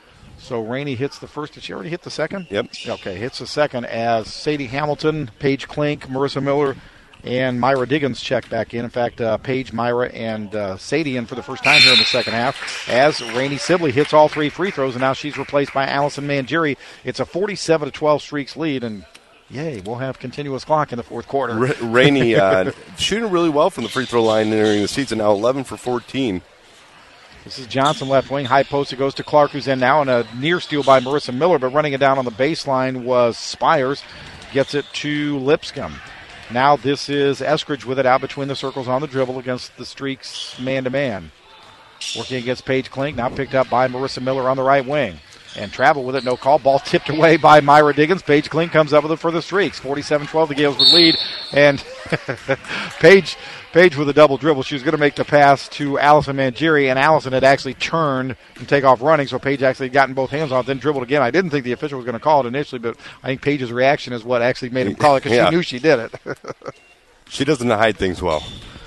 So Rainey hits the first. Did she already hit the second? Yep. Okay, hits the second as Sadie Hamilton, Paige Klink, Marissa Miller, and Myra Diggins check back in. In fact, uh, Paige, Myra, and uh, Sadie in for the first time here in the second half as Rainey Sibley hits all three free throws, and now she's replaced by Allison Mangieri. It's a forty-seven to twelve Streaks lead, and yay, we'll have continuous clock in the fourth quarter. Ra- Rainey uh, shooting really well from the free throw line during the season, now eleven for fourteen. This is Johnson, left wing, high post. It goes to Clark, who's in now, and a near steal by Marissa Miller, but running it down on the baseline was Spires. Gets it to Lipscomb. Now this is Eskridge with it out between the circles on the dribble against the Streaks man-to-man. Working against Paige Klink, now picked up by Marissa Miller on the right wing. And travel with it, no call. Ball tipped away by Myra Diggins. Paige Klink comes up with it for the Streaks. forty-seven twelve, the Galesburg lead. And Paige Paige with a double dribble. She was going to make the pass to Allison Mangieri, and Allison had actually turned and take off running, so Paige actually had gotten both hands on it, then dribbled again. I didn't think the official was going to call it initially, but I think Paige's reaction is what actually made him call it because yeah. she knew she did it. She doesn't hide things well.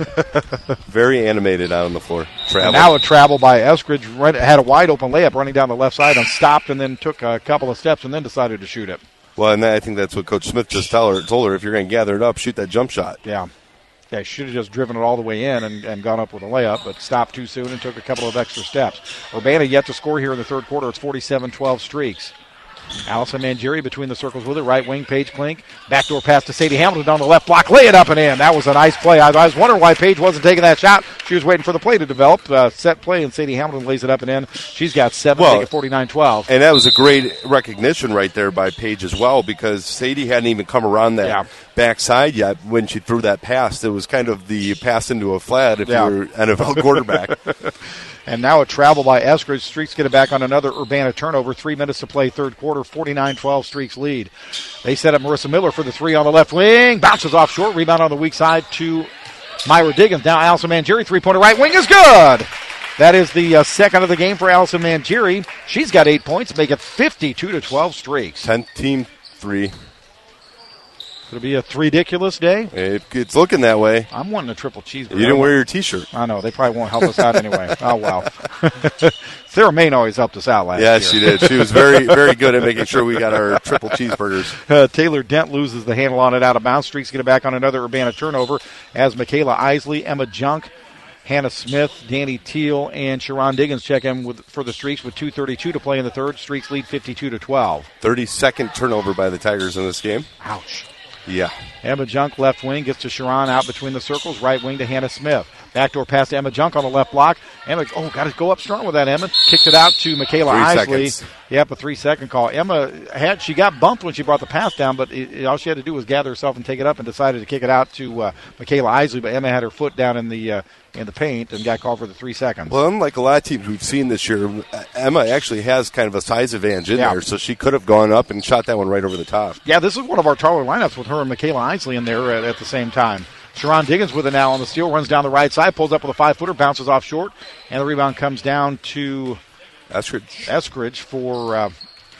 Very animated out on the floor. Travel. And now a travel by Eskridge. Run, had a wide open layup running down the left side and stopped and then took a couple of steps and then decided to shoot it. Well, and I think that's what Coach Smith just tell her, told her. If you're going to gather it up, shoot that jump shot. Yeah. Yeah, should have just driven it all the way in and, and gone up with a layup, but stopped too soon and took a couple of extra steps. Urbana yet to score here in the third quarter. It's forty-seven twelve Streaks. Allison Mangieri between the circles with it. Right wing, Paige Klink. Backdoor pass to Sadie Hamilton down the left block. Lay it up and in. That was a nice play. I, I was wondering why Paige wasn't taking that shot. She was waiting for the play to develop. Uh, set play, and Sadie Hamilton lays it up and in. She's got seven, well, make it forty-nine twelve. And that was a great recognition right there by Paige as well, because Sadie hadn't even come around that yeah. backside yet when she threw that pass. It was kind of the pass into a flat if yeah. you're an N F L quarterback. And now a travel by Eskridge. Streaks get it back on another Urbana turnover. Three minutes to play, third quarter, forty-nine twelve Streaks lead. They set up Marissa Miller for the three on the left wing. Bounces off short. Rebound on the weak side to Myra Diggins. Now Allison Mangieri, three-pointer right wing is good. That is the uh, second of the game for Allison Mangieri. She's got eight points, make it fifty-two to twelve Streaks. Tenth team three. It'll be a three-diculous day. It, it's looking that way. I'm wanting a triple cheeseburger. You didn't wear your T-shirt. I know. They probably won't help us out anyway. Oh, wow. Sarah Main always helped us out last yeah, year. Yeah, she did. She was very, very good at making sure we got our triple cheeseburgers. Uh, Taylor Dent loses the handle on it out of bounds. Streaks get it back on another Urbana turnover as Michaela Isley, Emma Junk, Hannah Smith, Danny Teal, and Sharon Diggins check in with, for the Streaks with two thirty-two to play in the third. Streaks lead fifty-two to twelve. thirty-second turnover by the Tigers in this game. Ouch. Yeah. Emma Junk, left wing, gets to Sharon out between the circles. Right wing to Hannah Smith. Backdoor pass to Emma Junk on the left block. Emma, oh, got to go up strong with that, Emma. Kicked it out to Michaela Three Isley. seconds. Yep, a three-second call. Emma, had she got bumped when she brought the pass down, but it, it, all she had to do was gather herself and take it up and decided to kick it out to uh, Michaela Isley, but Emma had her foot down in the uh, in the paint and got called for the three seconds. Well, unlike a lot of teams we've seen this year, Emma actually has kind of a size advantage in yeah. there, so she could have gone up and shot that one right over the top. Yeah, this is one of our taller lineups with her and Michaela Isley in there at, at the same time. Sharon Diggins with it now on the steal, runs down the right side, pulls up with a five-footer, bounces off short, and the rebound comes down to Eskridge, Eskridge for uh,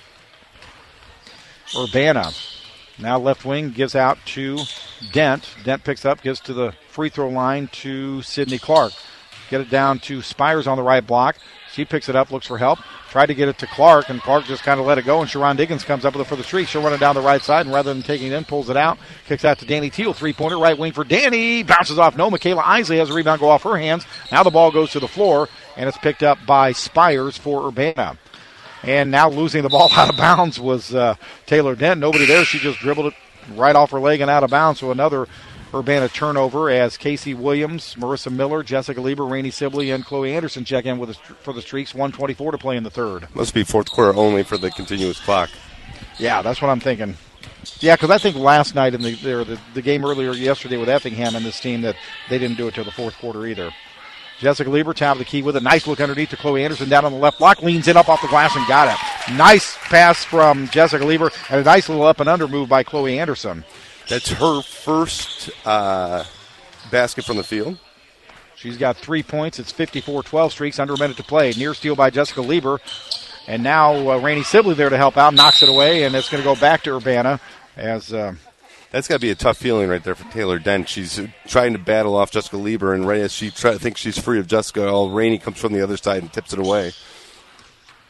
Urbana. Now left wing gives out to Dent. Dent picks up, gives to the free throw line to Sydney Clark. Get it down to Spires on the right block. She picks it up, looks for help. Tried to get it to Clark, and Clark just kind of let it go, and Sharon Diggins comes up with it for the streak. She'll run it down the right side, and rather than taking it in, pulls it out. Kicks out to Danny Teal, three-pointer, right wing for Danny. Bounces off. No, Michaela Isley has a rebound go off her hands. Now the ball goes to the floor, and it's picked up by Spires for Urbana. And now losing the ball out of bounds was uh, Taylor Dent. Nobody there. She just dribbled it right off her leg and out of bounds. So another Urbana turnover as Casey Williams, Marissa Miller, Jessica Lieber, Rainey Sibley, and Chloe Anderson check in with the, for the Streaks. one twenty-four to play in the third. Must be fourth quarter only for the continuous clock. Yeah, that's what I'm thinking. Yeah, because I think last night in the, the the game earlier yesterday with Effingham and this team that they didn't do it till the fourth quarter either. Jessica Lieber, top of the key with a nice look underneath to Chloe Anderson down on the left block, leans in up off the glass and got it. Nice pass from Jessica Lieber and a nice little up and under move by Chloe Anderson. That's her first uh, basket from the field. She's got three points. It's fifty-four twelve Streaks, under a minute to play. Near steal by Jessica Lieber. And now uh, Rainey Sibley there to help out, knocks it away, and it's going to go back to Urbana as... Uh, That's got to be a tough feeling right there for Taylor Dent. She's trying to battle off Jessica Lieber, and right as she try, thinks she's free of Jessica, all Rainey comes from the other side and tips it away.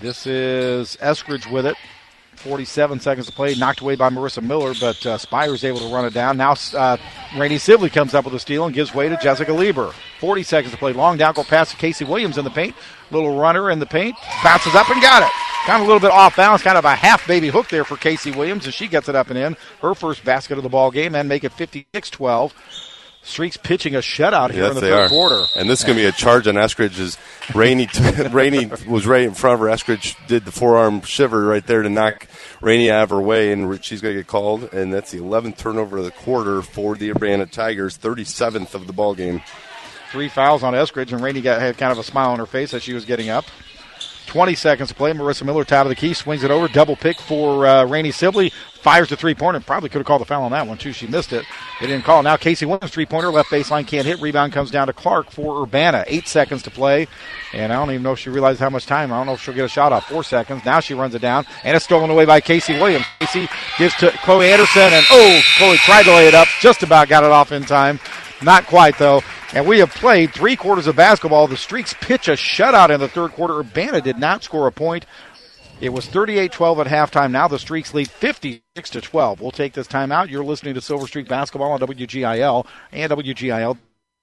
This is Eskridge with it. forty-seven seconds to play, knocked away by Marissa Miller, but uh, Spires able to run it down. Now uh, Rainey Sibley comes up with a steal and gives way to Jessica Lieber. forty seconds to play. Long down goal pass to Casey Williams in the paint. Little runner in the paint. Bounces up and got it. Kind of a little bit off balance, kind of a half baby hook there for Casey Williams as she gets it up and in. Her first basket of the ball game and make it fifty-six twelve. Streaks pitching a shutout here yes, in the they third are. quarter. And this is going to be a charge on Eskridge as Rainey, Rainey was right in front of her. Eskridge did the forearm shiver right there to knock Rainey out of her way, and she's going to get called. And that's the eleventh turnover of the quarter for the Urbana Tigers, thirty-seventh of the ball game. Three fouls on Eskridge, and Rainey got, had kind of a smile on her face as she was getting up. twenty seconds to play. Marissa Miller, top of the key, swings it over. Double pick for uh, Rainey Sibley. Fires the three-pointer. Probably could have called the foul on that one, too. She missed it. They didn't call. Now Casey Williams, three-pointer. Left baseline, can't hit. Rebound comes down to Clark for Urbana. Eight seconds to play. And I don't even know if she realized how much time. I don't know if she'll get a shot off. Four seconds. Now she runs it down. And it's stolen away by Casey Williams. Casey gives to Chloe Anderson. And, oh, Chloe tried to lay it up. Just about got it off in time. Not quite, though. And we have played three quarters of basketball. The Streaks pitch a shutout in the third quarter. Urbana did not score a point. It was thirty-eight twelve at halftime. Now the Streaks lead fifty-six to twelve. We'll take this time out. You're listening to Silver Streak Basketball on W G I L and W G I L.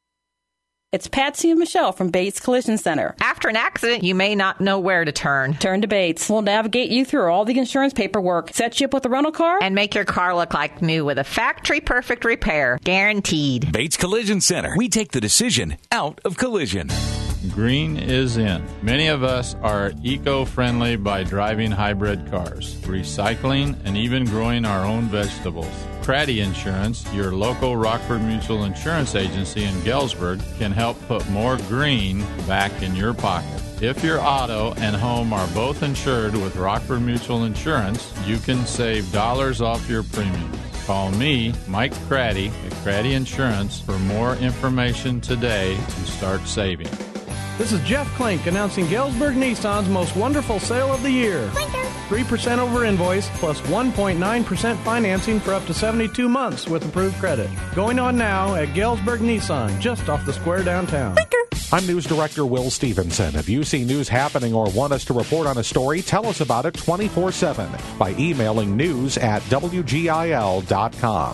It's Patsy and Michelle from Bates Collision Center. After an accident, you may not know where to turn. Turn to Bates. We'll navigate you through all the insurance paperwork, set you up with a rental car, and make your car look like new with a factory-perfect repair. Guaranteed. Bates Collision Center. We take the decision out of collision. Green is in. Many of us are eco-friendly by driving hybrid cars, recycling, and even growing our own vegetables. Craddy Insurance, your local Rockford Mutual Insurance agency in Galesburg, can help put more green back in your pocket. If your auto and home are both insured with Rockford Mutual Insurance, you can save dollars off your premium. Call me, Mike Craddy, at Craddy Insurance for more information today to start saving. This is Jeff Klink announcing Galesburg Nissan's most wonderful sale of the year. three percent over invoice plus one point nine percent financing for up to seventy-two months with approved credit. Going on now at Galesburg Nissan, just off the square downtown. I'm News Director Will Stevenson. If you see news happening or want us to report on a story, tell us about it twenty-four seven by emailing news at W G I L dot com.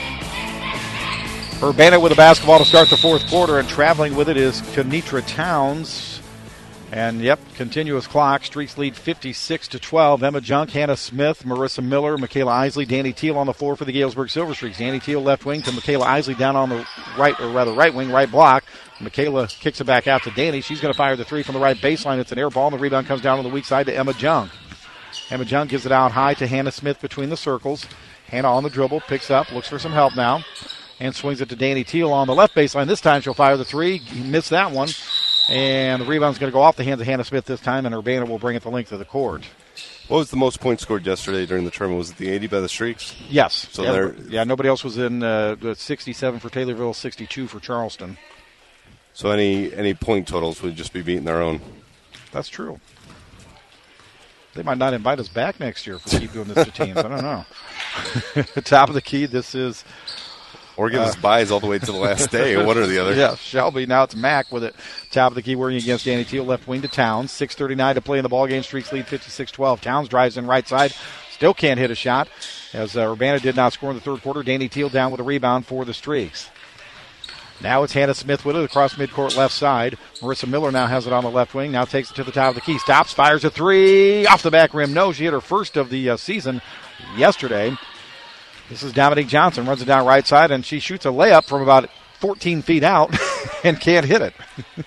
Urbana with the basketball to start the fourth quarter, and traveling with it is Kenitra Towns. And, yep, continuous clock. Streaks lead fifty-six to twelve. Emma Junk, Hannah Smith, Marissa Miller, Michaela Isley, Danny Teal on the floor for the Galesburg Silver Streaks. Danny Teal left wing to Michaela Isley down on the right, or rather right wing, right block. Michaela kicks it back out to Danny. She's going to fire the three from the right baseline. It's an air ball, and the rebound comes down on the weak side to Emma Junk. Emma Junk gives it out high to Hannah Smith between the circles. Hannah on the dribble, picks up, looks for some help now, and swings it to Danny Teal on the left baseline. This time she'll fire the three. He missed that one. And the rebound's going to go off the hands of Hannah Smith this time, and Urbana will bring it the length of the court. What was the most points scored yesterday during the tournament? Was it the eighty by the Streaks? Yes. So yeah, there, yeah, nobody else was in. Uh, sixty-seven for Taylorville, sixty-two for Charleston. So any any point totals would just be beating their own. That's true. They might not invite us back next year if we keep doing this to teams. I don't know. Top of the key, this is... Or give us uh, buys all the way to the last day, one or the other. Yeah, Shelby. Now it's Mack with it. Top of the key working against Danny Teal, left wing to Towns. six thirty-nine to play in the ballgame. Streaks lead fifty-six twelve. Towns drives in right side. Still can't hit a shot as uh, Urbana did not score in the third quarter. Danny Teal down with a rebound for the Streaks. Now it's Hannah Smith with it across midcourt left side. Marissa Miller now has it on the left wing. Now takes it to the top of the key. Stops, fires a three. Off the back rim. No, she hit her first of the uh, season yesterday. This is Dominique Johnson, runs it down right side, and she shoots a layup from about fourteen feet out and can't hit it.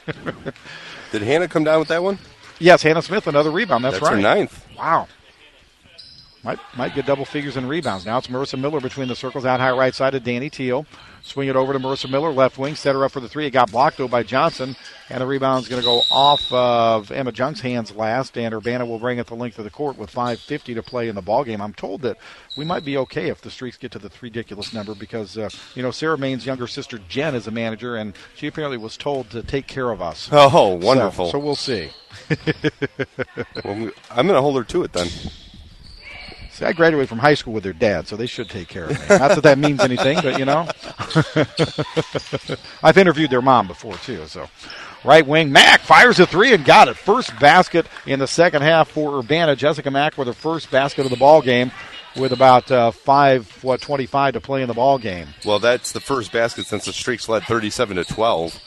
Did Hannah come down with that one? Yes, Hannah Smith, another rebound. That's, That's right. That's her ninth. Wow. Might might get double figures in rebounds. Now it's Marissa Miller between the circles, out high right side to Danny Teal. Swing it over to Marissa Miller, left wing, set her up for the three. It got blocked, though, by Johnson, and the rebound's going to go off of Emma Junk's hands last, and Urbana will bring it the length of the court with five fifty to play in the ballgame. I'm told that we might be okay if the Streaks get to the ridiculous number because, uh, you know, Sarah Maine's younger sister, Jen, is a manager, and she apparently was told to take care of us. Oh, wonderful. So, so we'll see. Well, I'm going to hold her to it then. See, I graduated from high school with their dad, so they should take care of me. Not that that means anything, but, you know. I've interviewed their mom before, too, so Right wing, Mack fires a three and got it. First basket in the second half for Urbana. Jessica Mack with her first basket of the ball game with about uh, five, what, twenty-five to play in the ball game. Well, that's the first basket since the Streaks led thirty-seven to twelve.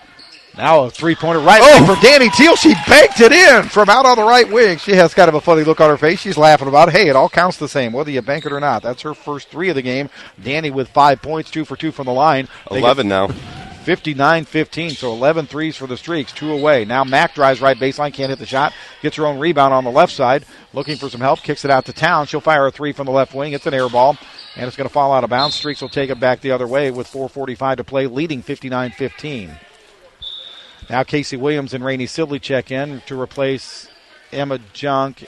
Now a three-pointer right oh. wing for Danny Teal. She banked it in from out on the right wing. She has kind of a funny look on her face. She's laughing about it. Hey, it all counts the same, whether you bank it or not. That's her first three of the game. Danny with five points, two for two from the line. They eleven now. fifty-nine fifteen, so eleven threes for the Streaks, two away. Now Mack drives right baseline, can't hit the shot, gets her own rebound on the left side, looking for some help, kicks it out to Town. She'll fire a three from the left wing. It's an air ball, and it's going to fall out of bounds. Streaks will take it back the other way with four forty-five to play, leading fifty-nine fifteen. Now Casey Williams and Rainey Sibley check in to replace Emma Junk,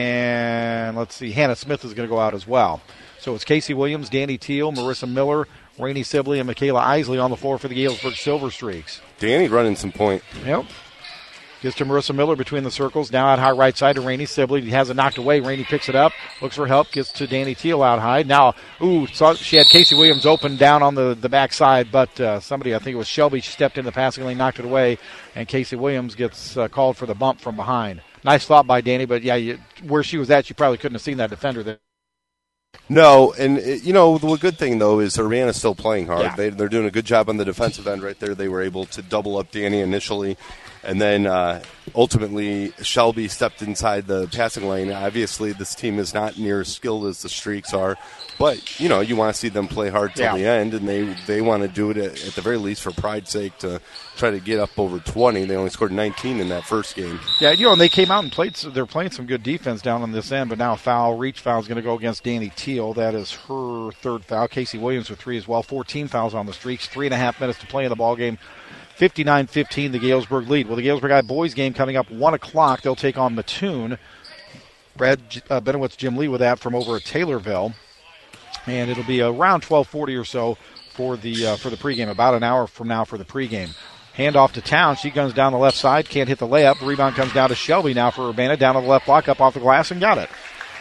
and let's see, Hannah Smith is going to go out as well. So it's Casey Williams, Danny Teal, Marissa Miller, Rainey Sibley, and Michaela Isley on the floor for the Galesburg Silver Streaks. Danny running some point. Yep. Gets to Marissa Miller between the circles. Now out high right side to Rainey Sibley. He has it knocked away. Rainey picks it up. Looks for help. Gets to Danny Teal out high. Now, ooh, saw, she had Casey Williams open down on the, the back side, but uh, somebody, I think it was Shelby, she stepped in the passing lane, knocked it away, and Casey Williams gets uh, called for the bump from behind. Nice thought by Danny, but yeah, you, where she was at, you probably couldn't have seen that defender there. No, and, it, you know, the good thing, though, is Urbana's still playing hard. Yeah. They, they're doing a good job on the defensive end right there. They were able to double up Danny initially, and then uh, ultimately Shelby stepped inside the passing lane. Obviously, this team is not near as skilled as the Streaks are, but, you know, you want to see them play hard till yeah. the end, and they, they want to do it at, at the very least for pride's sake to try to get up over twenty. They only scored nineteen in that first game. Yeah, you know, and they came out and played. They're playing some good defense down on this end, but now a foul, reach foul is going to go against Danny Teal. That is her third foul. Casey Williams with three as well. fourteen fouls on the Streaks. Three and a half minutes to play in the ball game. fifty-nine fifteen, the Galesburg lead. Well, the Galesburg High boys game coming up one o'clock. They'll take on Mattoon. Brad uh, Benowitz, Jim Lee with that from over at Taylorville. And it'll be around twelve forty or so for the uh, for the pregame, about an hour from now for the pregame. Handoff to Town. She guns down the left side, can't hit the layup. The rebound comes down to Shelby now for Urbana, down on the left block, up off the glass, and got it.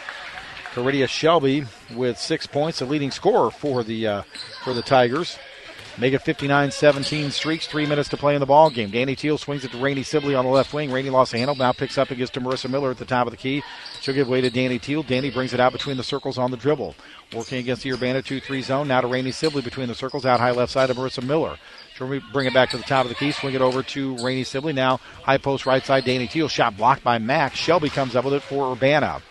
Caridia Shelby with six points, the leading scorer for the uh, for the Tigers. Make it fifty-nine seventeen Streaks, three minutes to play in the ball game. Danny Teal swings it to Rainey Sibley on the left wing. Rainey lost the handle, now picks up and gets to Marissa Miller at the top of the key. She'll give way to Danny Teal. Danny brings it out between the circles on the dribble. Working against the Urbana two three zone, now to Rainey Sibley between the circles, out high left side to Marissa Miller. She'll bring it back to the top of the key, swing it over to Rainey Sibley. Now high post right side, Danny Teal. Shot blocked by Mack. Shelby comes up with it for Urbana.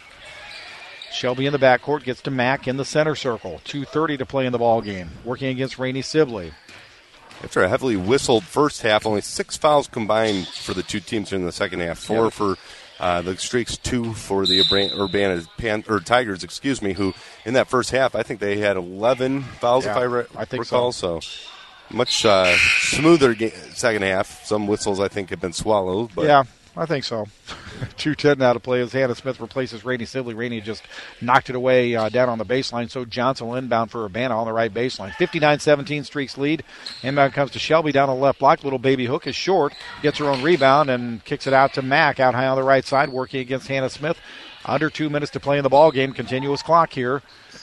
Shelby in the backcourt, gets to Mack in the center circle. two thirty to play in the ball game. Working against Rainey Sibley. After a heavily whistled first half, only six fouls combined for the two teams in the second half. Four yep. for uh, the Streaks, two for the Urbana Pan, or Tigers, excuse me, who in that first half, I think they had eleven fouls, yeah, if I, re- I think recall. So, so much uh, smoother ga- second half. Some whistles, I think, have been swallowed. But yeah, I think so. two ten now to play as Hannah Smith replaces Rainey Sibley. Rainey just knocked it away uh, down on the baseline, so Johnson will inbound for Urbana on the right baseline. fifty-nine seventeen Streaks lead. Inbound comes to Shelby down on the left block. Little baby hook is short, gets her own rebound and kicks it out to Mack out high on the right side, working against Hannah Smith. Under two minutes to play in the ball game. Continuous clock here.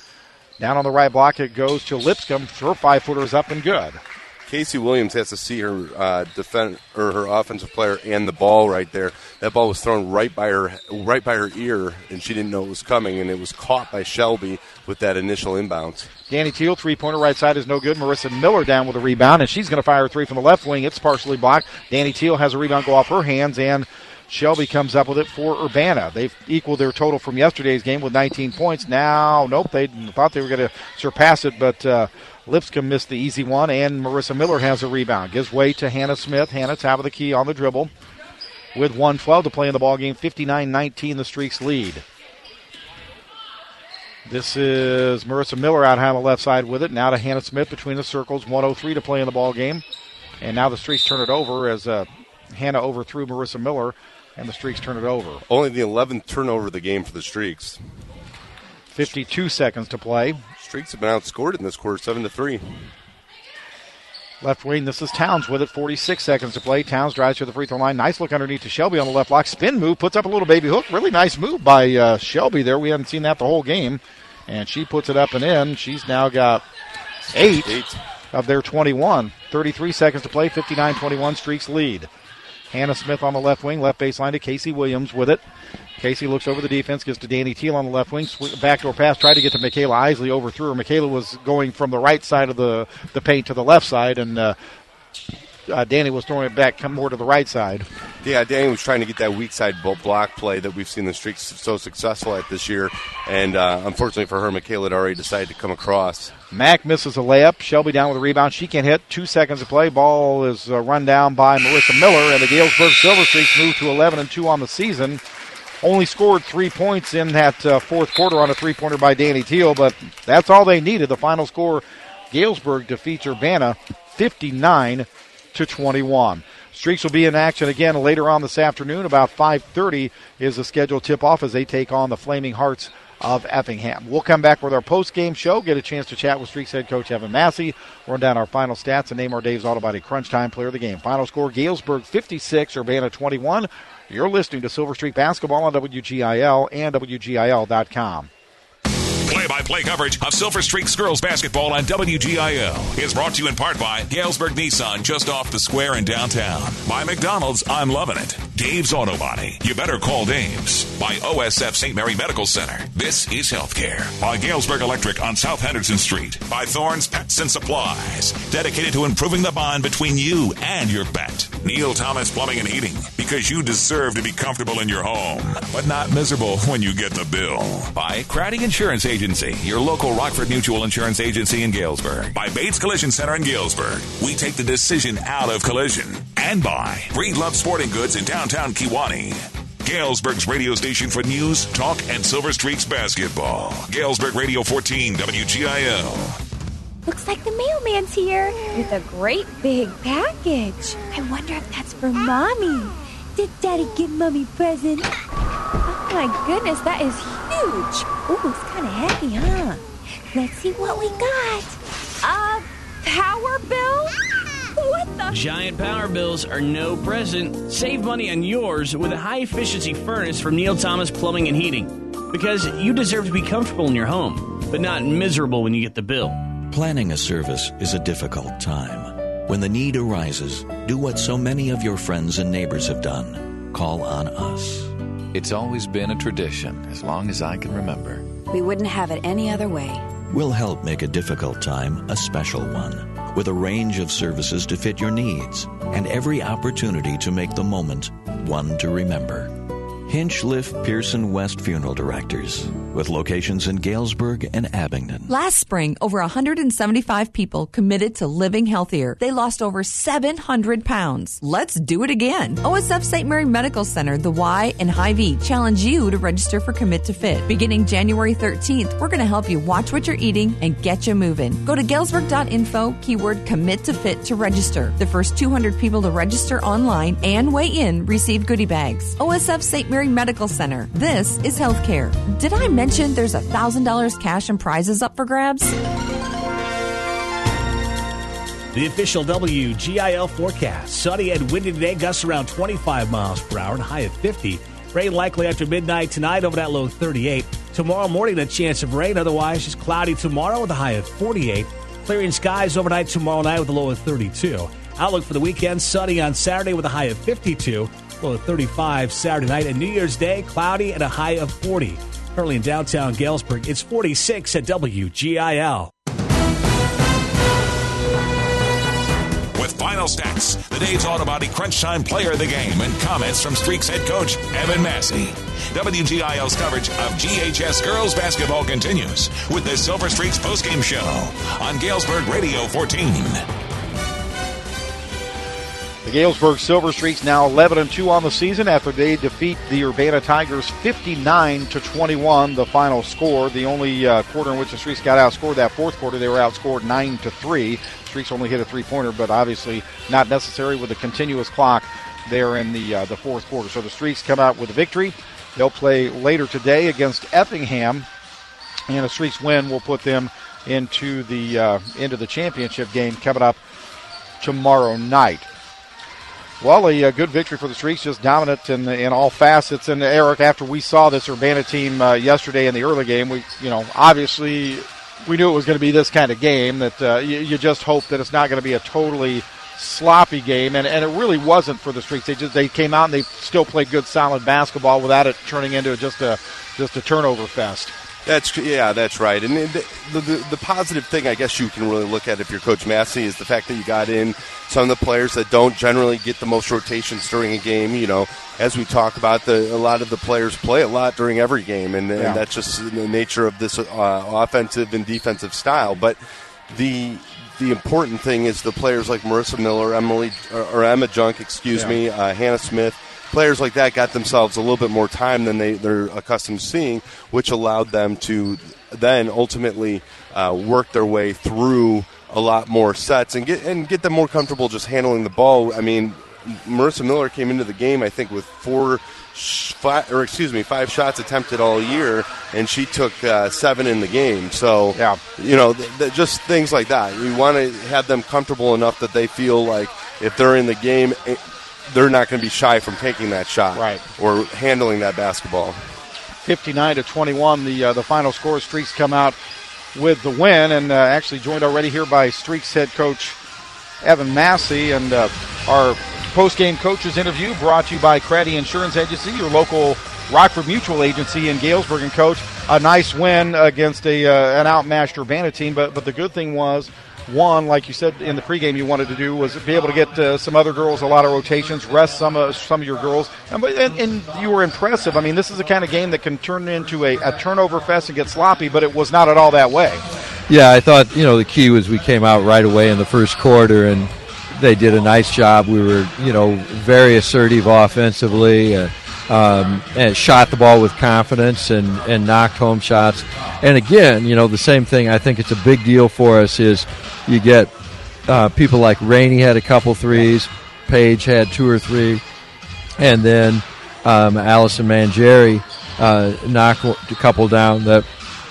Down on the right block it goes to Lipscomb. Her five-footer is up and good. Casey Williams has to see her uh, defend or her offensive player and the ball right there. That ball was thrown right by her, right by her ear, and she didn't know it was coming, and it was caught by Shelby with that initial inbounds. Danny Teal, three-pointer right side is no good. Marissa Miller down with a rebound, and she's going to fire a three from the left wing. It's partially blocked. Danny Teal has a rebound go off her hands, and Shelby comes up with it for Urbana. They've equaled their total from yesterday's game with nineteen points. Now, nope, they thought they were going to surpass it, but uh, Lipscomb missed the easy one, and Marissa Miller has a rebound. Gives way to Hannah Smith. Hannah top of the key on the dribble with one twelve to play in the ballgame. fifty-nine nineteen, the Streaks lead. This is Marissa Miller out high on the left side with it. Now to Hannah Smith between the circles. one oh three to play in the ballgame. And now the Streaks turn it over as uh, Hannah overthrew Marissa Miller, and the Streaks turn it over. Only the eleventh turnover of the game for the Streaks. fifty-two seconds to play. Streaks have been outscored in this quarter, seven to three. Left wing, this is Towns with it, forty-six seconds to play. Towns drives to the free throw line. Nice look underneath to Shelby on the left block. Spin move, puts up a little baby hook. Really nice move by uh, Shelby there. We haven't seen that the whole game. And she puts it up and in. She's now got eight, eight. of their twenty-one. thirty-three seconds to play, fifty-nine twenty-one, Streaks lead. Hannah Smith on the left wing, left baseline to Casey Williams with it. Casey looks over the defense, gives to Danny Teal on the left wing. Sw- backdoor pass, tried to get to Michaela Isley, overthrew her. Michaela was going from the right side of the, the paint to the left side, and uh, uh, Danny was throwing it back more to the right side. Yeah, Danny was trying to get that weak side block play that we've seen the Streaks so successful at this year, and uh, unfortunately for her, Michaela had already decided to come across. Mack misses a layup. Shelby down with a rebound. She can't hit. Two seconds to play. Ball is uh, run down by Marissa Miller, and the Galesburg Silver Streaks move to eleven and two on the season. Only scored three points in that uh, fourth quarter on a three-pointer by Danny Teal, but that's all they needed. The final score, Galesburg defeats Urbana fifty-nine to twenty-one. Streaks will be in action again later on this afternoon. About five thirty is the scheduled tip-off as they take on the Flaming Hearts of Effingham. We'll come back with our post-game show, get a chance to chat with Streaks head coach Evan Massey, run down our final stats, and name our Dave's Auto Body Crunch Time Player of the Game. Final score, Galesburg fifty-six, Urbana twenty-one. You're listening to Silver Streak Basketball on W G I L and W G I L dot com. Play-by-play coverage of Silver Streaks girls basketball on W G I L is brought to you in part by Galesburg Nissan, just off the square in downtown. By McDonald's, I'm loving it. Dave's Auto Body, you better call Dave's. By O S F Saint Mary Medical Center, this is healthcare. By Galesburg Electric on South Henderson Street. By Thorne's Pets and Supplies, dedicated to improving the bond between you and your pet. Neil Thomas Plumbing and Heating, because you deserve to be comfortable in your home, but not miserable when you get the bill. By Craddy Insurance Agency, your local Rockford Mutual Insurance Agency in Galesburg. By Bates Collision Center in Galesburg, we take the decision out of collision. And by Breed Love Sporting Goods in downtown Kewanee. Galesburg's radio station for news, talk, and Silver Streaks basketball. Galesburg Radio fourteen, W G I L. Looks like the mailman's here with a great big package. I wonder if that's for Mommy. Did Daddy give Mommy a present? Oh my goodness, that is huge. Ooh, it's kind of heavy, huh? Let's see what we got. Uh, power bill? What the? Giant power bills are no present. Save money on yours with a high-efficiency furnace from Neil Thomas Plumbing and Heating. Because you deserve to be comfortable in your home, but not miserable when you get the bill. Planning a service is a difficult time. When the need arises, do what so many of your friends and neighbors have done. Call on us. It's always been a tradition, as long as I can remember. We wouldn't have it any other way. We'll help make a difficult time a special one, with a range of services to fit your needs, and every opportunity to make the moment one to remember. Hinchliff Pearson West Funeral Directors, with locations in Galesburg and Abingdon. Last spring, over one hundred seventy-five people committed to living healthier. They lost over seven hundred pounds. Let's do it again. O S F Saint Mary Medical Center, the Y, and Hy-Vee challenge you to register for Commit to Fit. Beginning January thirteenth, we're going to help you watch what you're eating and get you moving. Go to galesburg dot info, keyword Commit to Fit to register. The first two hundred people to register online and weigh in receive goodie bags. O S F Saint Mary Medical Center. This is healthcare. Did I mention there's one thousand dollars cash and prizes up for grabs? The official W G I L forecast. Sunny and windy today, gusts around twenty-five miles per hour and a high of fifty. Rain likely after midnight tonight, over that low thirty-eight. Tomorrow morning, a chance of rain. Otherwise, just cloudy tomorrow with a high of forty-eight. Clearing skies overnight tomorrow night with a low of thirty-two. Outlook for the weekend, sunny on Saturday with a high of fifty-two. Low of thirty-five Saturday night. And New Year's Day, cloudy and a high of forty. Currently in downtown Galesburg, it's forty-six at W G I L. With final stats, the Dave's Auto Body Crunch Time Player of the Game, and comments from Streaks head coach Evan Massey. W G I L's coverage of G H S girls basketball continues with the Silver Streaks postgame show on Galesburg Radio fourteen. The Galesburg Silver Streaks now eleven and two on the season after they defeat the Urbana Tigers fifty-nine to twenty-one, the final score. The only uh, quarter in which the Streaks got outscored, that fourth quarter, they were outscored nine to three. Streaks only hit a three-pointer, but obviously not necessary with a continuous clock there in the uh, the fourth quarter. So the Streaks come out with a victory. They'll play later today against Effingham, and a Streaks win will put them into the uh, into the championship game coming up tomorrow night. Well, a, a good victory for the Streaks, just dominant in in all facets. And Eric, after we saw this Urbana team uh, yesterday in the early game, we you know obviously we knew it was going to be this kind of game. That uh, you, you just hope that it's not going to be a totally sloppy game, and, and it really wasn't for the Streaks. They just they came out and they still played good, solid basketball without it turning into just a just a turnover fest. That's yeah, that's right. And the, the, the, the positive thing, I guess, you can really look at if you're Coach Massey is the fact that you got in some of the players that don't generally get the most rotations during a game. You know, as we talk about, the a lot of the players play a lot during every game, and, Yeah. and that's just the nature of this uh, offensive and defensive style. But the the important thing is the players like Marissa Miller, Emily or, or Emma Junk, excuse Yeah. me, uh, Hannah Smith. Players like that got themselves a little bit more time than they, they're accustomed to seeing, which allowed them to then ultimately uh, work their way through a lot more sets and get and get them more comfortable just handling the ball. I mean, Marissa Miller came into the game, I think, with four, sh- five, or excuse me, five shots attempted all year, and she took uh, seven in the game. So, yeah. you know, th- th- just things like that. You want to have them comfortable enough that they feel like if they're in the game, it, they're not going to be shy from taking that shot, right, or handling that basketball. fifty-nine to twenty-one, the uh, the final score. Streaks come out with the win, and uh, actually joined already here by Streaks head coach Evan Massey, and uh, our post-game coaches interview brought to you by Craddy Insurance Agency, your local Rockford Mutual agency in Galesburg. And coach, a nice win against a uh, an outmatched Urbana team, but but the good thing was, one, like you said in the pregame you wanted to do, was be able to get uh, some other girls a lot of rotations, rest some of some of your girls, and, and, and you were impressive. I mean, this is the kind of game that can turn into a, a turnover fest and get sloppy, but it was not at all that way. Yeah, I thought, you know, the key was we came out right away in the first quarter, and they did a nice job. We were, you know, very assertive offensively, uh, um, and shot the ball with confidence and, and knocked home shots. And again, you know, the same thing, I think it's a big deal for us is you get uh, people like Rainey had a couple threes, Paige had two or three, and then um, Allison Mangieri uh, knocked a couple down. That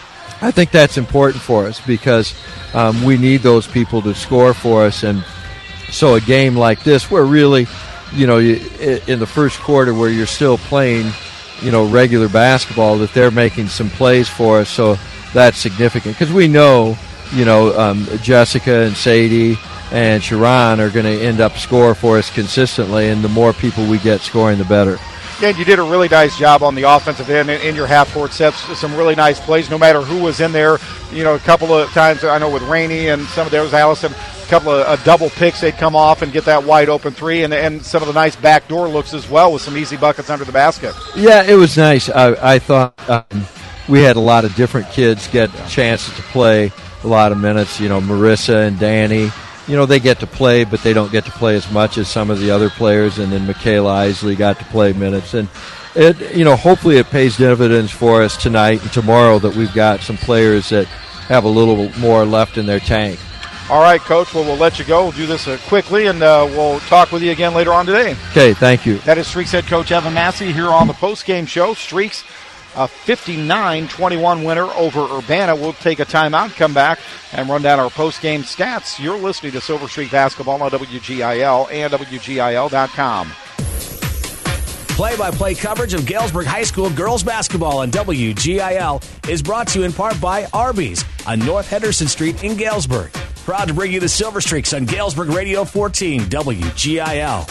I think that's important for us because um, we need those people to score for us. And so a game like this, where really, you know, you, in the first quarter where you're still playing, you know, regular basketball, that they're making some plays for us. So that's significant because we know, you know, um, Jessica and Sadie and Sharon are going to end up score for us consistently, and the more people we get scoring, the better. And you did a really nice job on the offensive end in, in your half-court sets. Some really nice plays, no matter who was in there. You know, a couple of times, I know with Rainey and some of those, Allison, a couple of uh, double picks, they'd come off and get that wide-open three, and, and some of the nice backdoor looks as well with some easy buckets under the basket. Yeah, it was nice. I, I thought um, we had a lot of different kids get chances to play a lot of minutes. You know, Marissa and Danny, you know, they get to play, but they don't get to play as much as some of the other players. And then Michaela Isley got to play minutes. And, it, you know, hopefully it pays dividends for us tonight and tomorrow that we've got some players that have a little more left in their tank. All right, Coach, well, we'll let you go. We'll do this uh, quickly, and uh, we'll talk with you again later on today. Okay, thank you. That is Streaks head coach Evan Massey here on the post-game show. Streaks, a fifty-nine twenty-one winner over Urbana. We'll take a timeout, come back, and run down our post-game stats. You're listening to Silver Streak Basketball on W G I L and W G I L dot com. Play-by-play coverage of Galesburg High School girls basketball on W G I L is brought to you in part by Arby's on North Henderson Street in Galesburg. Proud to bring you the Silver Streaks on Galesburg Radio fourteen W G I L.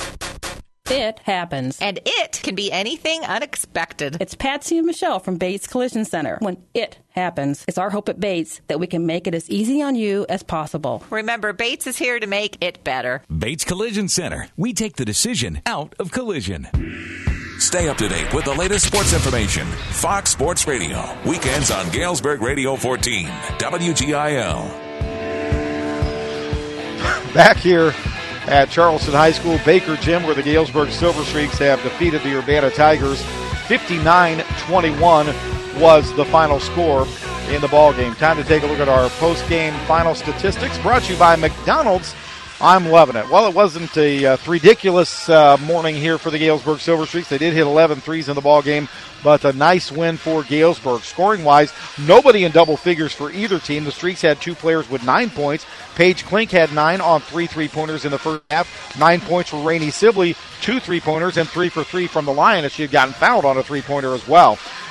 It happens. And it can be anything unexpected. It's Patsy and Michelle from Bates Collision Center. When it happens, it's our hope at Bates that we can make it as easy on you as possible. Remember, Bates is here to make it better. Bates Collision Center. We take the decision out of collision. Stay up to date with the latest sports information. Fox Sports Radio. Weekends on Galesburg Radio fourteen. W G I L. Back here at Charleston High School Baker Gym, where the Galesburg Silver Streaks have defeated the Urbana Tigers. fifty-nine twenty-one was the final score in the ballgame. Time to take a look at our post-game final statistics, brought to you by McDonald's. I'm loving it. Well, it wasn't a uh, ridiculous uh, morning here for the Galesburg Silver Streaks. They did hit eleven threes in the ballgame, but a nice win for Galesburg. Scoring-wise, nobody in double figures for either team. The Streaks had two players with nine points. Paige Klink had nine on three three-pointers in the first half. Nine points for Rainey Sibley, two three-pointers, and three for three from the line as she had gotten fouled on a three-pointer as well.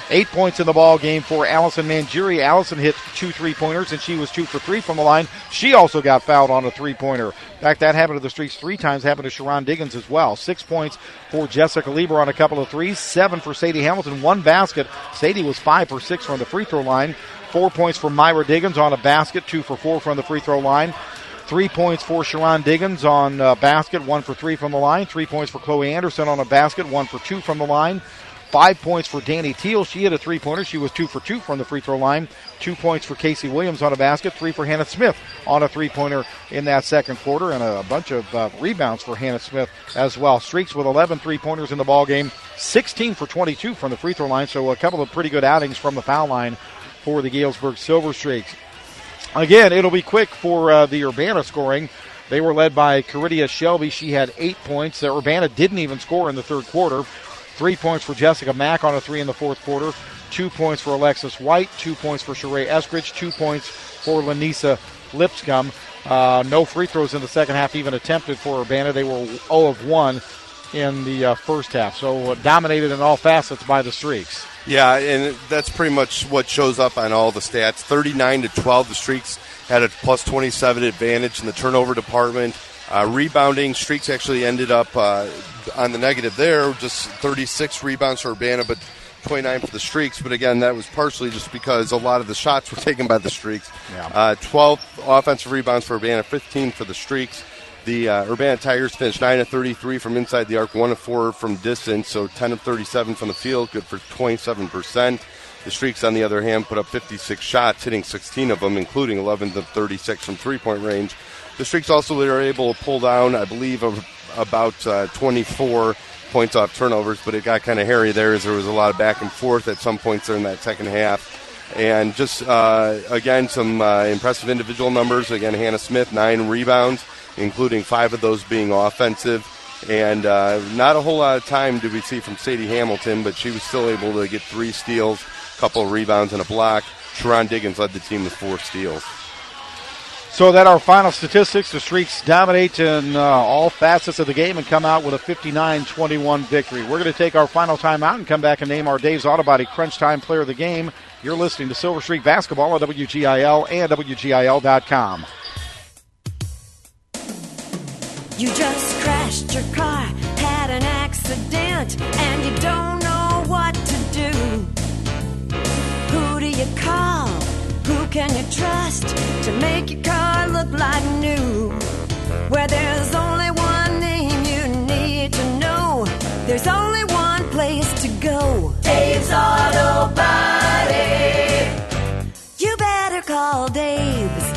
Eight points in the ball game for Allison Mangieri. Allison hit two three-pointers, and she was two for three from the line. She also got fouled on a three-pointer. In fact, that happened to the Streaks three times, happened to Sharon Diggins as well. Six points for Jessica Lieber on a couple of threes. Seven for Sadie Hamilton, one basket. Sadie was five for six from the free throw line. Four points for Myra Diggins on a basket, two for four from the free throw line. Three points for Sharon Diggins on a basket, one for three from the line. Three points for Chloe Anderson on a basket, one for two from the line. Five points for Danny Teal. She hit a three-pointer. She was two for two from the free throw line. Two points for Casey Williams on a basket. Three for Hannah Smith on a three-pointer in that second quarter. And a bunch of uh, rebounds for Hannah Smith as well. Streaks with eleven three-pointers in the ballgame. sixteen for twenty-two from the free throw line. So a couple of pretty good outings from the foul line for the Galesburg Silver Streaks. Again, it'll be quick for uh, the Urbana scoring. They were led by Caridia Shelby. She had eight points. Uh, Urbana didn't even score in the third quarter. Three points for Jessica Mack on a three in the fourth quarter. Two points for Alexis White. Two points for Sheree Eskridge. Two points for Lanisa Lipscomb. Uh, no free throws in the second half even attempted for Urbana. They were zero of one in the uh, first half. So uh, dominated in all facets by the Streaks. Yeah, and that's pretty much what shows up on all the stats. thirty-nine to twelve, the Streaks had a plus twenty-seven advantage in the turnover department. Uh, rebounding, Streaks actually ended up uh, on the negative there, just thirty-six rebounds for Urbana, but twenty-nine for the Streaks. But again, that was partially just because a lot of the shots were taken by the Streaks. Yeah. Uh, twelve offensive rebounds for Urbana, fifteen for the Streaks. The uh, Urbana Tigers finished nine of thirty-three from inside the arc, one of four from distance, so ten of thirty-seven from the field, good for twenty-seven percent. The Streaks, on the other hand, put up fifty-six shots, hitting sixteen of them, including eleven of thirty-six from three-point range. The Streaks also were able to pull down, I believe, about uh, twenty-four points off turnovers, but it got kind of hairy there as there was a lot of back and forth at some points there in that second half. And just, uh, again, some uh, impressive individual numbers. Again, Hannah Smith, nine rebounds, including five of those being offensive. And uh, not a whole lot of time did we see from Sadie Hamilton, but she was still able to get three steals, a couple of rebounds, and a block. Sharon Diggins led the team with four steals. So that our final statistics, the Streaks dominate in uh, all facets of the game and come out with a fifty-nine twenty-one victory. We're going to take our final timeout and come back and name our Dave's Auto Body Crunch Time Player of the Game. You're listening to Silver Streak Basketball on W G I L and W G I L dot com. You just crashed your car, had an accident, and you don't know what to do. Who do you call? Who can you trust to make your car look like new? Where there's only one name you need to know, there's only one place to go. Dave's Auto Body. You better call Dave's.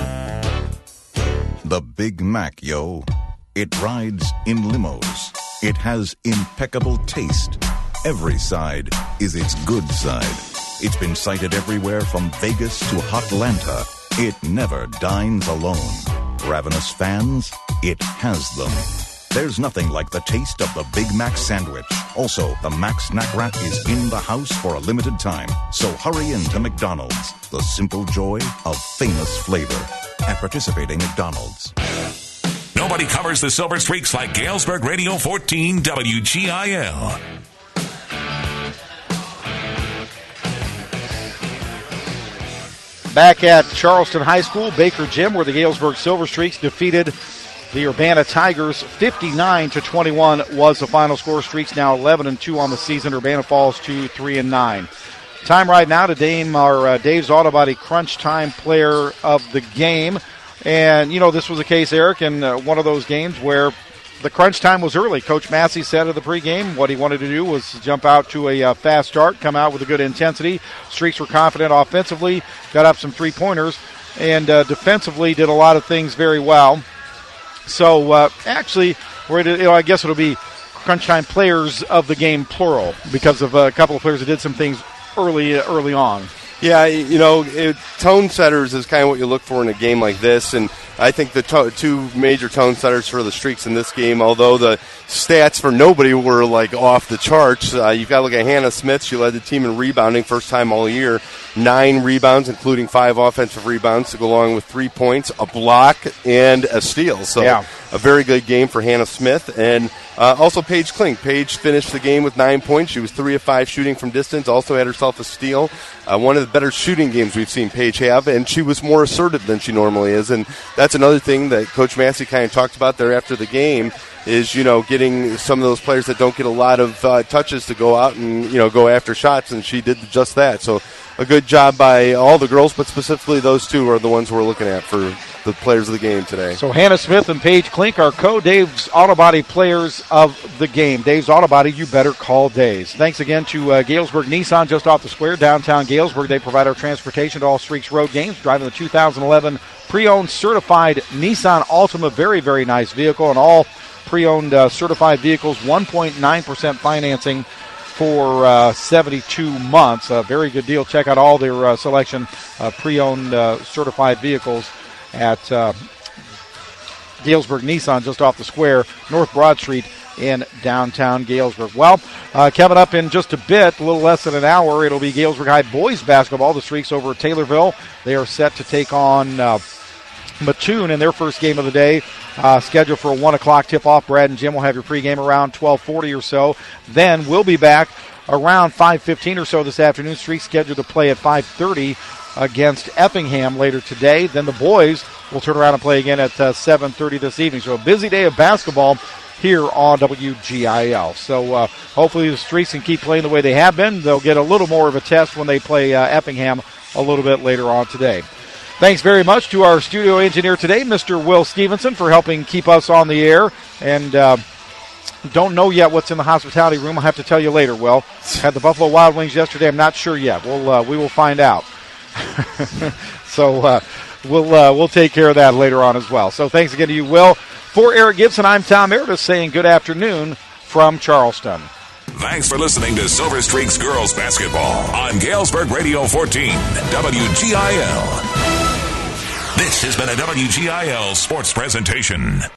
The Big Mac, yo. It rides in limos. It has impeccable taste. Every side is its good side. It's been cited everywhere from Vegas to Hotlanta. It never dines alone. Ravenous fans, it has them. There's nothing like the taste of the Big Mac sandwich. Also, the Mac Snack Wrap is in the house for a limited time. So hurry into McDonald's. The simple joy of famous flavor. At participating McDonald's. Nobody covers the Silver Streaks like Galesburg Radio fourteen W G I L. Back at Charleston High School, Baker Gym, where the Galesburg Silver Streaks defeated the Urbana Tigers. fifty-nine to twenty-one was the final score. Streaks now eleven and two on the season. Urbana falls to three and nine. Time right now to name our uh, Dave's Auto Body Crunch Time Player of the Game. And, you know, this was a case, Eric, in uh, one of those games where the crunch time was early. Coach Massey said at the pregame what he wanted to do was jump out to a uh, fast start, come out with a good intensity. Streaks were confident offensively, got up some three-pointers, and uh, defensively did a lot of things very well. So, uh, actually, we're, you know, I guess it'll be crunch time players of the game, plural, because of uh, a couple of players that did some things early, uh, early on. Yeah, you know, it, tone setters is kind of what you look for in a game like this, and I think the to- two major tone setters for the Streaks in this game, although the stats for nobody were, like, off the charts, uh, you've got to look at Hannah Smith. She led the team in rebounding, first time all year, nine rebounds, including five offensive rebounds to go along with three points, a block, and a steal. So yeah. a very good game for Hannah Smith. And uh, also Paige Klink. Paige finished the game with nine points. She was three of five shooting from distance, also had herself a steal. Uh, one of the better shooting games we've seen Paige have, and she was more assertive than she normally is. And that's another thing that Coach Massey kind of talked about there after the game is, you know, getting some of those players that don't get a lot of uh, touches to go out and, you know, go after shots, and she did just that. So a good job by all the girls, but specifically those two are the ones we're looking at for the players of the game today. So Hannah Smith and Paige Klink are co-Dave's Auto Body players of the game. Dave's Auto Body, you better call Dave's. Thanks again to uh, Galesburg Nissan, just off the square, downtown Galesburg. They provide our transportation to all Streaks Road games, driving the two thousand eleven pre-owned certified Nissan Altima. Very, very nice vehicle, and all pre-owned uh, certified vehicles, one point nine percent financing for uh, seventy-two months. A very good deal. Check out all their uh, selection uh, pre-owned uh, certified vehicles at uh, Galesburg Nissan, just off the square, North Broad Street in downtown Galesburg. Well, uh, coming up in just a bit, a little less than an hour, it'll be Galesburg High boys basketball. The Streaks over at Taylorville. They are set to take on uh, Mattoon in their first game of the day, uh, scheduled for a one o'clock tip-off. Brad and Jim will have your pregame around twelve forty or so. Then we'll be back around five fifteen or so this afternoon. Streaks scheduled to play at five thirty against Effingham later today. Then the boys will turn around and play again at uh, seven thirty this evening. So a busy day of basketball here on W G I L. So uh, hopefully the Streaks can keep playing the way they have been. They'll get a little more of a test when they play uh, Effingham a little bit later on today. Thanks very much to our studio engineer today, Mister Will Stevenson, for helping keep us on the air. And uh, don't know yet what's in the hospitality room. I'll have to tell you later, Will. Had the Buffalo Wild Wings yesterday. I'm not sure yet. We'll, uh, we will find out. so uh, we'll, uh, we'll take care of that later on as well. So thanks again to you, Will. For Eric Gibson, I'm Tom Meredith saying good afternoon from Charleston. Thanks for listening to Silver Streaks Girls Basketball on Galesburg Radio fourteen, W G I L. This has been a W G I L sports presentation.